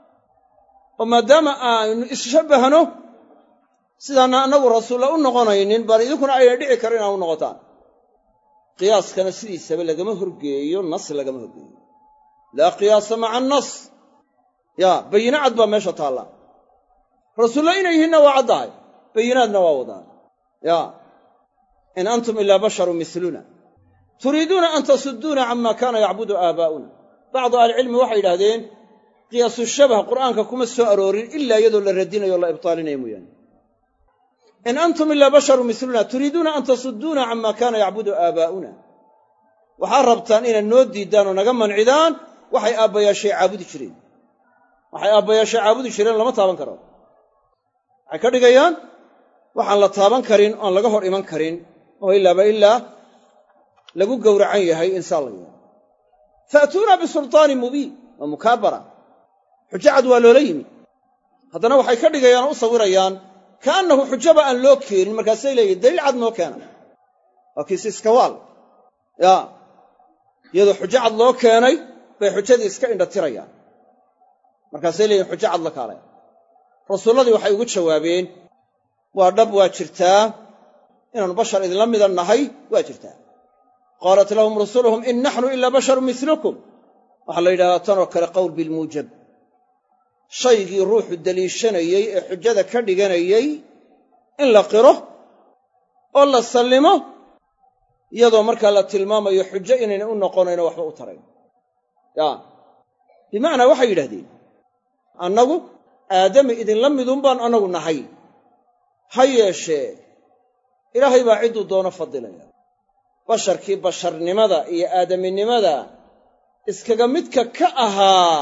S1: oo maadaama aynu isshabbahno sidaana annagu rasuulla u noqonaynin baan idinkuna ayna dhici karin inaad u noqotaan qiyaaskana sidiisaba lagama horgeeyo nas lagama horgeeyo laa qiyaasa maca annas yaa bayina cad baa meesha taalla rasuulla inay yihiinna waa caddahay bayinaadna waa wadaan yaa in antum ilaa basharun misluna turiiduuna an tasudduuna camaa kaana yacbudu aabaa'una bacdu ahlicilmi waxay yidhahdeen qiyaasu shabah qur'aanka kuma soo aroorin ilaa iyadoo la radinayo o la ibtaalinayo mooyaane in antum ilaa basharun misluna turiiduuna an tasudduuna camaa kaana yacbudu aabaa'una waxaad rabtaan inaad noo diiddaan oo naga mancidaan waxay aabbayaashay caabudi jireen waxay aabbayaashay caabudi jireen lama taaban karo waxay ka dhigayaan waxaan la taaban karin oon laga hor iman karin oo ilaaba ilaa lagu gowracan yahay insaan la yahay fa'tuuna bisultaanin mubiin waa mukaabara xujo cad waa loola yimi haddana waxay ka dhigayaan oo u sawirayaan kaannahu xujaba aan loo keenin markaasay leeyihin daliil cad noo keena waa kiisi iskawaal yaa iyadoo xujo cad loo keenay bay xujadii iska indhatirayaan markaasay leeyihin xujo cad la kaalaya rasuulladii waxay ugu jawaabeen waa dhab waa jirtaa inaannu bashar idinla mida nahay waa jirtaa qaalat lahum rusuluhum in naxnu ilaa basharun milukum waxaa la yidhahdaa tanoo kale qowl bilmuujab shaygii ruuxu deliishanayey ee xujada ka dhiganayey in la qiro oo la sallimo iyadoo markaa la tilmaamayo xujo inayna u noqonayno waxba u tarayn yaa bimacnaa waxay yidhahdeen annagu aadami idinla midun baan annagu nahay ha yeeshee ilaahay baa cidduu doono fadilaya basharkii basharnimada iyo aadaminimada iskaga midka ka ahaa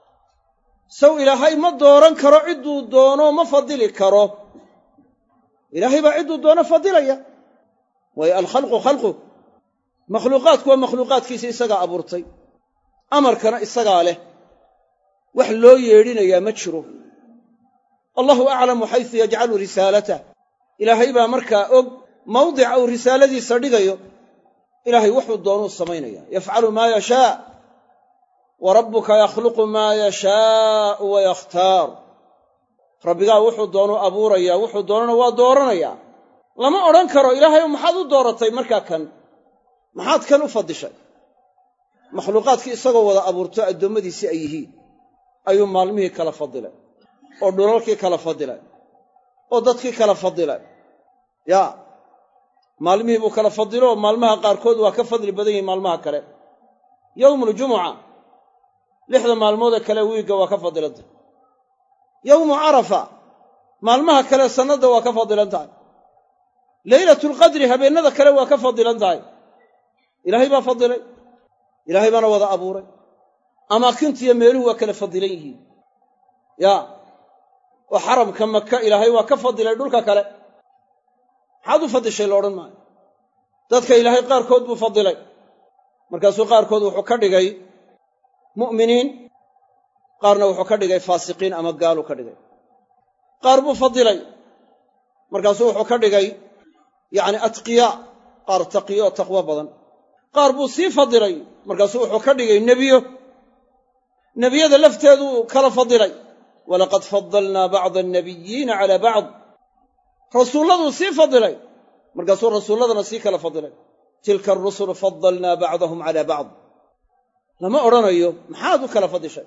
S1: saw ilaahay ma dooran karo cidduu doono ma fadili karo ilaahay baa cidduu doono fadilaya waayo alkhalqu khalqu makhluuqaadku waa makhluuqaadkiisa isagaa abuurtay amarkana isagaa leh wax loo yeedhinayaa ma jiro allahu aclamu xaysu yajcalu risaalatah ilaahay baa markaa og mawdica uu risaaladiisa dhigayo ilaahay wuxuu doonuu samaynaya yafcalu maa yashaa wa rabbuka yakhluqu maa yashaa'u wa yakhtaar rabbigaa wuxuu doonuu abuurayaa wuxuu doonana waa dooranayaa lama odhan karo ilaahay maxaad u dooratay markaa kan maxaad kan u fadishay makhluuqaadkii isagoo wada abuurto addoommadiisii ay yihiin ayuu maalmihii kala fadilay oo dhulalkii kala fadilay oo dadkii kala fadilay yaa maalmihii buu kala fadilo oo maalmaha qaarkood waa ka fadli badan yihiin maalmaha kale yowmuuljumuca lixda maalmoodee kale wiigga waa ka fadilantah yowmu carafa maalmaha kale sannadda waa ka fadilan tahay laylatulqadri habeennada kale waa ka fadilan tahay ilaahay baa fadilay ilaahay baana wada abuuray amaakintiiyo meeluhu waa kala fadilan yihiin yaa oo xaramka maka ilaahay waa ka fadilay dhulka kale maxaad u fadishay la odhan maayo dadka ilaahay qaarkood buu fadilay markaasuu qaarkood wuxuu ka dhigay mu'miniin qaarna wuxuu ka dhigay faasiqiin ama gaaluu ka dhigay qaar buu fadilay markaasuu wuxuu ka dhigay yacni atqiyaa qaar taqiyo oo taqwo badan qaar buu sii fadilay markaasuu wuxuu ka dhigay nebiyo nebiyada lafteeduu kala fadilay walaqad fadalnaa bacda annabiyiina calaa bacd rasuulladuu sii fadilay markaasuu rasuulladana sii kala fadilay tilka arusulu fadalnaa bacdahum calaa bacd lama odhanayo maxaad u kala fadishay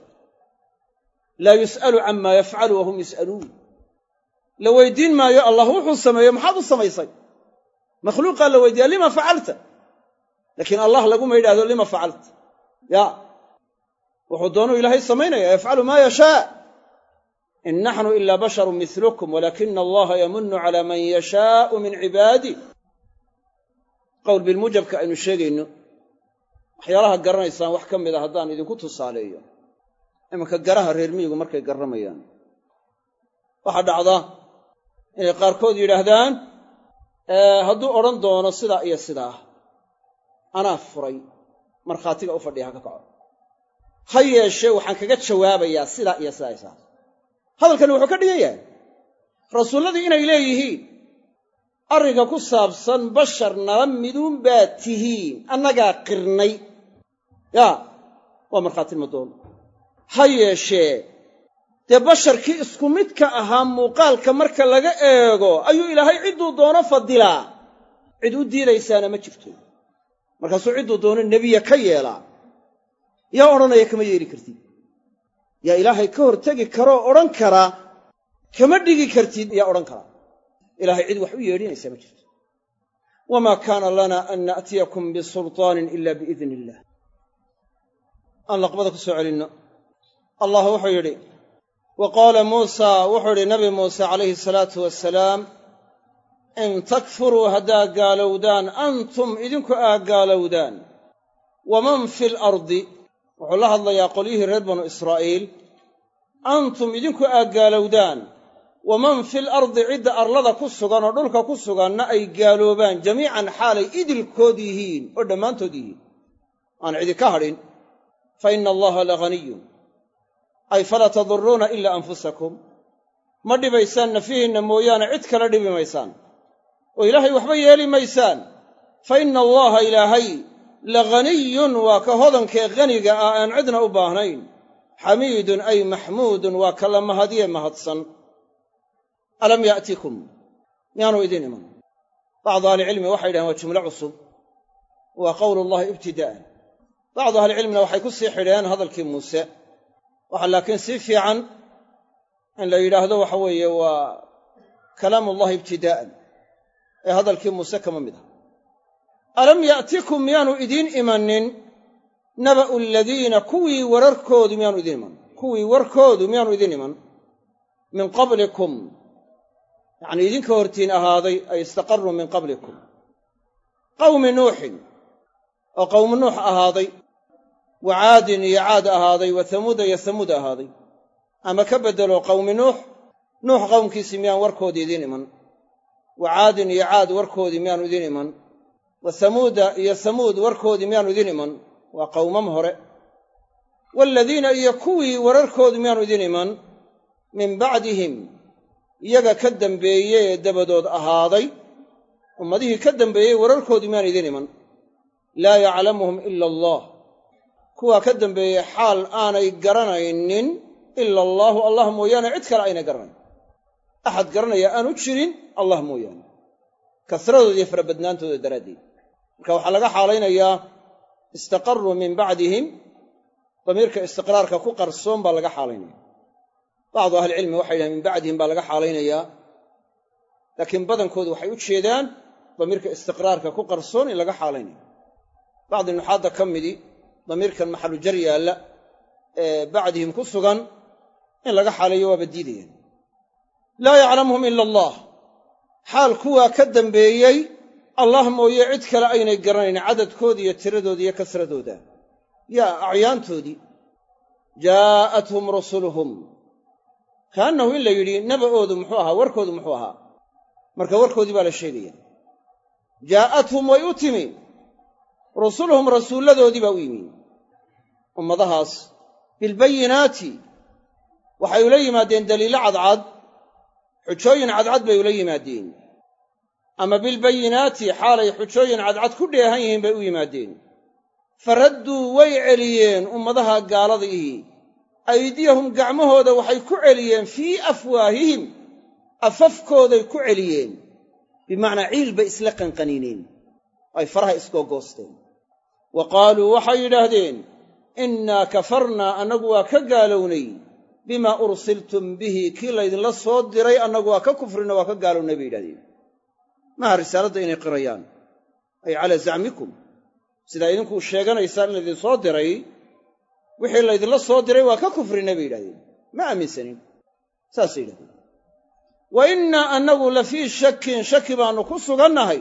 S1: laa yus'alu camaa yafcalu wahum yus'aluun la weydiin maayo allah wuxuu sameeye maxaad u samaysay makhluuqaa la weydiiya lima facalta laakiin allah laguma yidhahdo lima facalta ya wuxuu doonuu ilaahay samaynaya yafcalu maa yashaa in naxnu ilaa basharun milukum walaakina allaha yamunu calaa man yashaau min cibaadih qowl bilmuujabka aynu sheegayno waxyaalaha garanaysaan wax ka mid a haddaan idinku tusaaleeyo imanka garaha reer miyigu markay garramayaan waxaa dhacda inay qaarkood yidhaahdaan hadduu odhan doono sidaa iyo sidaa anaa furay markhaatiga u fadhiya ha ka kaco ha yeeshee waxaan kaga jawaabayaa sidaa iyo sidaa isaas hadalkani wuxuu ka dhigan yahay rasuulladii inay leeyihiin arrinka ku saabsan bashar nala miduun baad tihiin annagaa qirnay yaa waa markhaati madoon ha yeeshee dee basharkii isku midka ahaa muuqaalka marka laga eego ayuu ilaahay cidduu doono fadilaa cid u diidaysaana ma jirto markaasuu cidduu doono nebiya ka yeelaa yaa odhanaya kama yeeli kartid yaa ilaahay ka hortegi karoo odhan karaa kama dhigi kartid yaa odhan karaa ilaahay cid wax u yeedhinaysaa ma jirto wamaa kaana lanaa an na'tiyakum bisultaanin ila biidni illaah aan laqbada ku soo celinno allah wuxuu yidhi wa qaala muusaa wuxuu yidhi nabi muuse calayhi salaatu wasalaam in takfuruu haddaa gaalowdaan antum idinku aa gaalowdaan waman fi lardi wuxuu la hadlayaa qolyihii reer banu israa'iil antum idinku aa gaalowdaan waman fi lardi cidda arlada ku sugan oo dhulka ku suganna ay gaaloobaan jamiican xaalay idilkood yihiin oo dhammaantood yihiin aan cidi ka hadhin fa ina allaha lahaniyun ay falaa taduruuna ilaa anfusakum ma dhibaysaan nafihiinna mooyaane cid kala dhibi maysaan oo ilaahay waxba yeeli maysaan fa ina allaha ilaahay lahaniyun waa ka hodankee haniga ah aan cidna u baahnayn xamiidun ay maxmuudun waa ka la mahadiye mahadsan alam ya'tikum miyaanu idin iman bacdu ahlicilmi waxay yidhahdeen waa jumlo cusub waa qowlullahi ibtidaa'an bacdu ahlicilmina waxay ku sii xidheen hadalkii muuse waxaa laakiin sii fiican in la yidhaahdo waxa weeye waa kalaamullahi ibtidaa'an ee hadalkii muuse kama mid ah alam ya'tikum miyaanu idiin imanin naba'u aladiina kuwii wararkoodu miyaanu idiin iman kuwii warkoodu miyaanu idiin iman min qablikum yacnii idinka hortiin ahaaday ay istaqarruu min qablikum qawmi nuuxin oo qawmu nuux ahaaday wa caadin iyo caad ahaaday wa hamuuda iyo hamuud ahaaday ama ka beddelo qawmi nuux nuux qowmkiisii miyaan warkoodii idiin iman wa caadin iyo caad warkoodii miyaanu idiin iman wa hamuuda iyo hamuud warkoodii miyaanu idiin iman waa qawmam hore waaladiina iyo kuwii wararkoodu miyaanu idiin iman min bacdihim iyaga ka dambeeyey ee dabadood ahaaday ummadihii ka dambeeyey wararkoodu miyaan idiin iman laa yaclamuhum ila allah kuwaa ka dambeeyey xaal aanay garanaynin ila allaahu allah mooyaane cid kale aynay garanayn axad garanaya aanu jirin allah mooyaane kasradooda iyo farabadnaantooda daraaddeed marka waxaa laga xaalaynayaa istaqarruu min bacdihim damiirka istiqraarka ku qarsoon baa laga xaalaynaya bacdu ahlicilmi waxay yidhahen min bacdihim baa laga xaalaynayaa laakiin badankoodu waxay u jeedaan damiirka istiqraarka ku qarsoon in laga xaalaynayo bacdi nuxaadda ka midii damiirkan maxalu jar yaalla ee bacdihim ku sugan in laga xaalayo waaba diidayaan laa yaclamuhum ila allah xaal kuwaa ka dambeeyey allah mooye cid kale aynay garanayn cadadkooda iyo tiradooda iyo kasradooda yaa acyaantoodii jaa'athum rusuluhum kaannahu in la yidhi naba'oodu muxuu ahaa warkoodu muxuu ahaa marka warkoodii baa la sheegaya jaa'athum way u timi rusuluhum rasuulladoodii baa u yimi ummadahaas bilbayinaati waxay ula yimaadeen daliilo cadcad xujooyin cadcad bay ula yimaadeen ama bilbayinaati xaalay xujooyin cadcad ku dheehan yihiin bay u yimaadeen faradduu way celiyeen ummadaha gaalada ihi aydiyahum gacmahooda waxay ku celiyeen fii afwaahihim afafkooday ku celiyeen bimacnaa ciil bay isla qanqaniineen ay faraha iskoogoosteen wa qaaluu waxay yidhaahdeen innaa kafarnaa annagu waa ka gaalownay bimaa ursiltum bihi kii laydinla soo diray annagu waa ka kufrina waa ka gaalownay bay yidhahdeen maaha risaaladda inay qirayaan ay calaa zacmikum sidaa idinku sheeganaysaan in laydin soo diray wixii laydinla soo diray waa ka kufrinay bay yidhahdeen ma aaminsanin saasay yidhahdeen wa innaa annagu la fii shakin shaki baannu ku sugannahay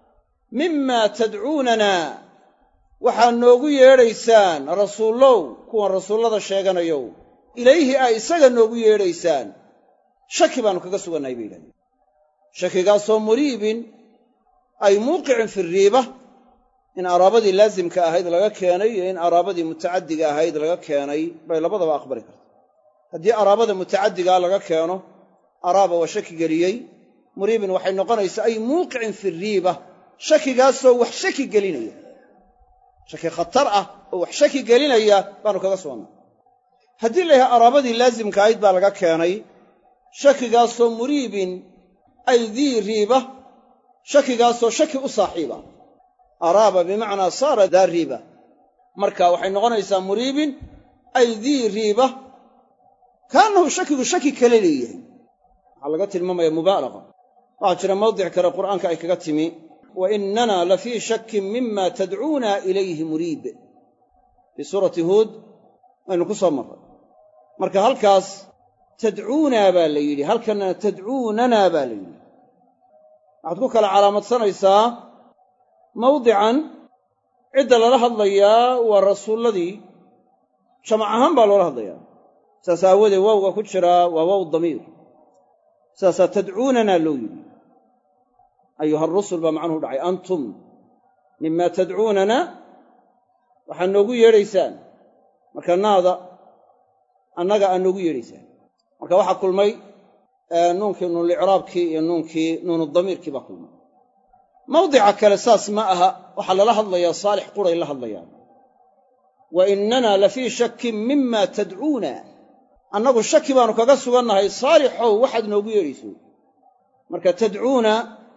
S1: mimaa tadcuunanaa waxaad noogu yeedhaysaan rasuullow kuwan rasuullada sheeganayow ilayhi aa isaga noogu yeedhaysaan shaki baannu kaga sugannahay bay yidhahdeen shakigaasoo muriibin ay muuqicin fi riiba in araabadii laazimka ahayd laga keenay iyo in araabadii mutacaddiga ahayd laga keenay bay labadaba aqbali karta haddii araabada mutacaddigaa laga keeno araaba waa shaki geliyey muriibin waxay noqonaysaa ay muuqicin fi riiba shakigaasoo wax shaki gelinaya shaki khatar ah oo wax shaki gelinaya baanu kaga sugannaa haddii la yahay araabadii laazimka ahayd baa laga keenay shakigaasoo muriibin ay dii riiba shakigaasoo shaki u saaxiiba araaba bimacnaa saara daa riiba marka waxay noqonaysaa muriibin ay dii riiba kaannahu shakigu shaki kale leeyahay waxaa laga tilmaamaya mubaalaqa waxaa jira mawdic kale qur'aanka ay kaga timi wa innana la fii shakin mima tadcuuna ilayhi muriib fii suurati huud waynu ku soo marray marka halkaas tadcuunaa baa la yidhi halkanna tadcuunanaa baa la yidhi waxaad ku kala calaamadsanaysaa mawdican cidda lala hadlayaa waa rasuulladii jamac ahaan baa loola hadlayaa saas aawadeed waawga ku jiraa waa waaw damiir saasaa tadcuunanaa loo yidhi ayuha rusul baa macnuhu dhacay antum mima tadcuunana waxaad noogu yeedhaysaan marka naada annaga aad noogu yeedhaysaan marka waxaa kulmay nuunkii nuunicraabkii iyo nuunkii nuunudamiirkii baa kulmay mawdica kale saas ma aha waxaa lala hadlayaa saalix quray la hadlayaan wa innana la fii shakin mima tadcuuna annagu shaki baanu kaga sugannahay saalixow waxaad noogu yeedhayso marka tadcuuna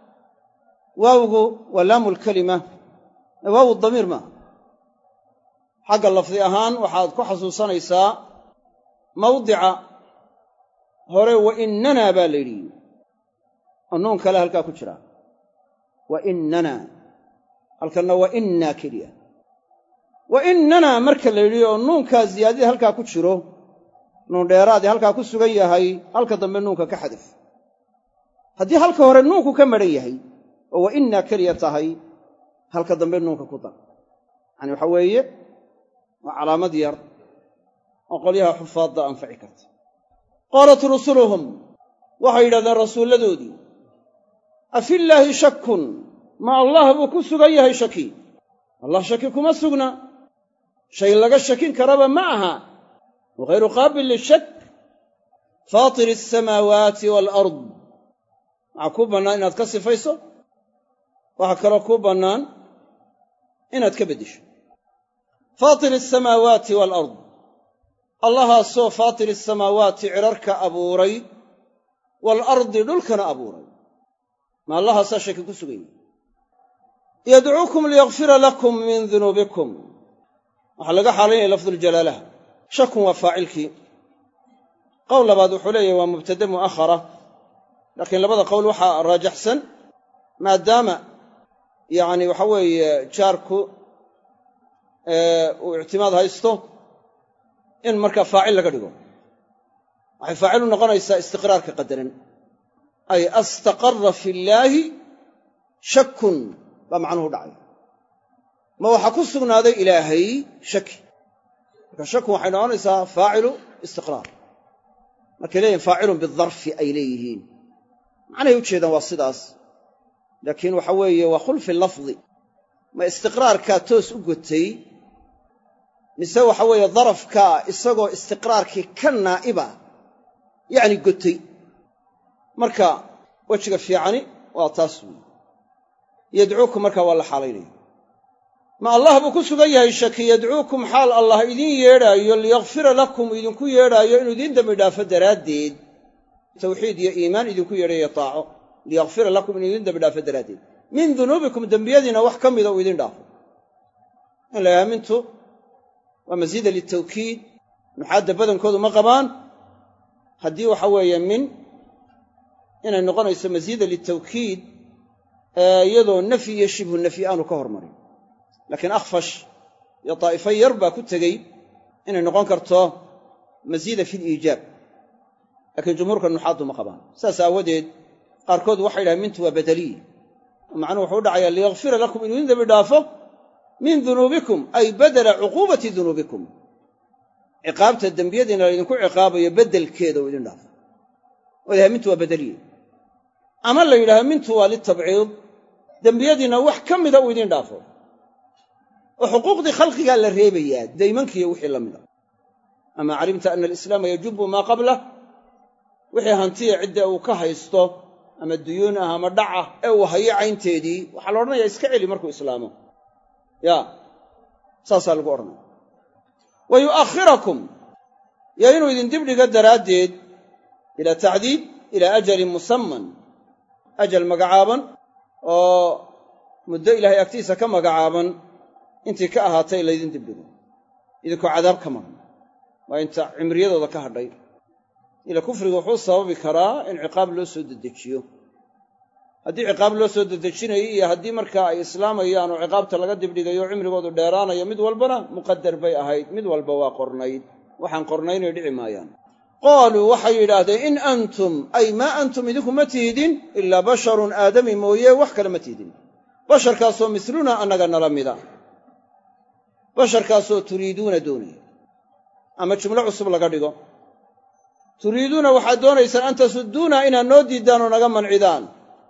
S1: waawgu waa laamu lkalima waawu damiir maaha xagga lafdi ahaan waxaad ku xasuusanaysaa mawdica hore wa innana baa la yidhi oo nuun kale halkaa ku jira wa innana halkanna wa innaa keliya wa innana marka la yidhi oo nuunkaa ziyaadadii halkaa ku jiro nuun dheeraadii halkaa ku sugan yahay halka dambe nuunka ka xadaf haddii halka hore nuunku ka madhan yahay oo wa innaa keliya tahay halka dambe nuunka ku dar yacani waxa weeye waa calaamad yar oo qolyaha xufaadda anfaci karta qaalat rusuluhum waxay yidhahdeen rasuulladoodii afillaahi shakun ma allah buu ku sugan yahay shaki allah shaki kuma sugna shay laga shakin karaba ma aha wagayru qaabil lishak faatiri asamaawaati waalard waxaa kuu bannaan inaad ka sifayso waxaa kaloo kuu bannaan inaad ka beddesho faatiri asamaawaati waalard allahaasoo faatiri asamaawaati cirarka abuuray waalardi dhulkana abuuray ma allahaasaa shaki ku sugan yahay yadcuukum liyakfira lakum min dunuubikum waxaa laga xaalaynaya lafduljalaalaha shakun waa faacilkii qowl labaad wuxuu leeyahy waa mubtade mu'ahara laakiin labada qowl waxaa raajaxsan maadaama yacni waxa weeye jaarku uu ictimaad haysto in markaa faacil laga dhigo waxay faacil u noqonaysaa istiqraarka qadaran ay astaqarra fi illaahi shakun baa macnuhu dhacay ma waxaa ku sugnaaday ilaahay shaki marka shakun waxay noqonaysaa faacilu istiqraar markay leeyihin faacilun bidarfi ay leeyihiin macnahay u jeedaan waa sidaas laakiin waxa weeye waa khulfi lafdi ma istiqraarkaa toos u gotay mise waxa weeye darafkaa isagoo istiqraarkii ka naa'iba yacni gotay marka wejiga fiicani waa taas weeye yadcuukum markaa waa la xaalaynaya ma allah buu ku sugan yahay shaki yadcuukum xaal allah idiin yeedhaayo liyakfira lakum idinku yeedhaayo inuu idiin dembi dhaafo daraaddeed tawxiid iyo iimaan idinku yeedhayo taaco liyakfira lakum inuu idiin dembi dhaafo daraaddeed min dunuubikum dembiyadiina wax ka mida uu idiin dhaafo in la aamintu waa masiida litawkiid nuxaadda badankoodu ma qabaan haddii waxa weeye min inay noqonayso masiida litawkiid iyadoo nafyi iyo shibhu nafyi aanu ka hormarin laakiin akhfash iyo daa'ifo yar baa ku tegey inay noqon karto masiida fi liijaab laakiin jumhuurka nuxaaddu ma qabaan saas aawadeed qaarkood waxay yidhahaan mintu waa badaliy macnuhu wuxuu u dhacayaa liyakfira lakum inuu idin dembi dhaafo min dunuubikum ay badela cuquubati dunuubikum ciqaabta dembiyadiina laydinku ciqaabayo beddelkeeda uu idin dhaafo oo ilahay mintu waa badaliye ama la yidhahdo mintu waa litabciid dembiyadiinna wax ka mida uu idin dhaafo oo xuquuqdii khalqigaa la reebayaa daymankiiyo wixii la mida ama calimta ana alislaama yajubu maa qablah wixii hantiya cidda uu ka haysto ama duyuun ah ama dhac ah ee uu hayo caynteedii waxaa la odhanayaa iska celi markuu islaamo ya saasaa lagu odhanaya wa yu'akhirakum yo inuu idin dibdhiga daraaddeed ilaa tacdiib ilaa ajalin musamman ajal magacaaban oo muddo ilaahay agtiisa ka magacaaban intii ka ahaatay laydin dibdhigo idinkoo cadaab ka maran waa inta cimriyadooda ka hadhay ila kufriga wuxuu sababi karaa in ciqaab loo soo dedejiyo haddii ciqaab loo soo dedejinayo iyo haddii markaa ay islaamayaan oo ciqaabta laga dibdhigayo cimrigoodu dheeraanayo mid walbana muqadar bay ahayd mid walba waa qornayd waxaan qornaynay dhici maayaan qaaluu waxay yidhaahdeen in antum ay maa antum idinku ma tihidin ilaa basharun aadami mooye wax kale ma tihidin basharkaasoo misluna annaga nala mida basharkaasoo turiiduuna doonaya ama jumlo cusub laga dhigo turiiduuna waxaad doonaysaan an tasudduuna inaad noo diiddaan oo naga mancidaan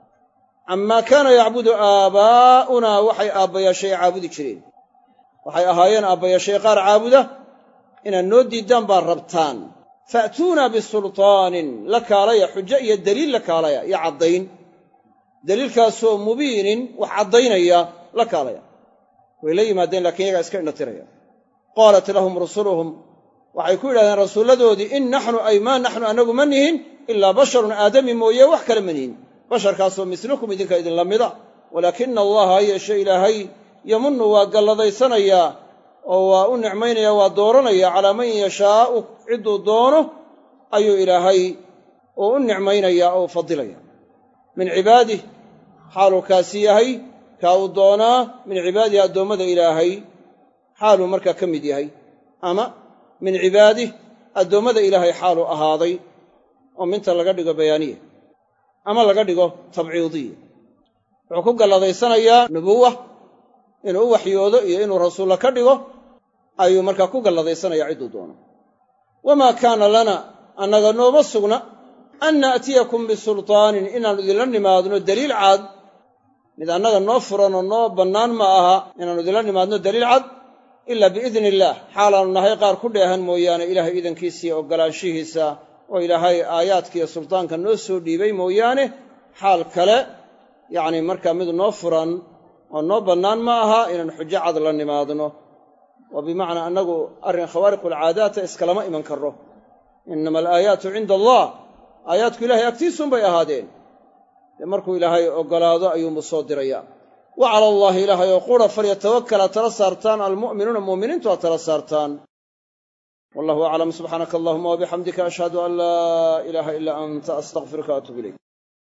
S1: camaa kaana yacbudu aabaa'unaa waxay aabbayaashay caabudi jireen waxay ahaayeen aabbayaashay qaar caabuda inaad noo diiddaan baad rabtaan fa'tuunaa bisultaanin la kaalaya xujo iyo deliil la kaalaya iyo caddayn deliilkaasoo mubiinin wax caddaynaya la kaalaya way la yimaadeen laakiin iyagaa iska indhatiraya qaalat lahum rusuluhum waxay ku yidhahdeen rasuulladoodii in naxnu ay maa naxnu annagu ma nihin ilaa basharun aadami mooye wax kale ma nihin basharkaasoo mislukum idinka idinla mida walaakina allaha ha yeeshe ilaahay yamunnu waa galladaysanaya oo waa u nicmaynaya waa dooranaya calaa man yashaa'u cidduu doono ayuu ilaahay uu u nicmaynaya oo u fadilaya min cibaadih xaaluu kaasi yahay kaa uu doonaa min cibaadihi addoommada ilaahay xaaluu markaa ka mid yahay ama min cibaadih addoommada ilaahay xaaluu ahaaday oo minta laga dhigo bayaaniya ama laga dhigo tabciidiya wuxuu ku galladaysanayaa nubuwa inuu u waxyoodo iyo inuu rasuulla ka dhigo ayuu markaa ku galladaysanaya cidduu doono wamaa kaana lana annaga nooma sugna an na'tiyakum bisultaanin inaannu idinla nimaadno deliil cad mid annaga noo furan oo noo bannaan ma aha inaannu idinla nimaadno deliil cad ilaa biidni illaah xaalaannu nahay qaar ku dheehan mooyaane ilaahay idankiisiiyo oggolaanshihiisa oo ilaahay aayaadkiiyo sultaanka noo soo dhiibay mooyaane xaal kale yacni markaa mid noo furan oo noo bannaan ma aha inaannu xujo cad la nimaadno waa bimacnaa annagu arrin khawaariqulcaadaata iskalama iman karro innama alaayaatu cinda allah aayaadku ilahay agtiisunbay ahaadeen dee markuu ilaahay oggolaado ayuunbu soo dirayaa wa cala allaahi ilaahay oo qura falyatawakkal aad tala saartaan almu'minuuna mu'miniintu aad tala saartaan wallahu aclam subxaanaka allahuma wabixamdika ashhadu an laa ilaaha ilaa anta astaqfiruka waatubu ilayk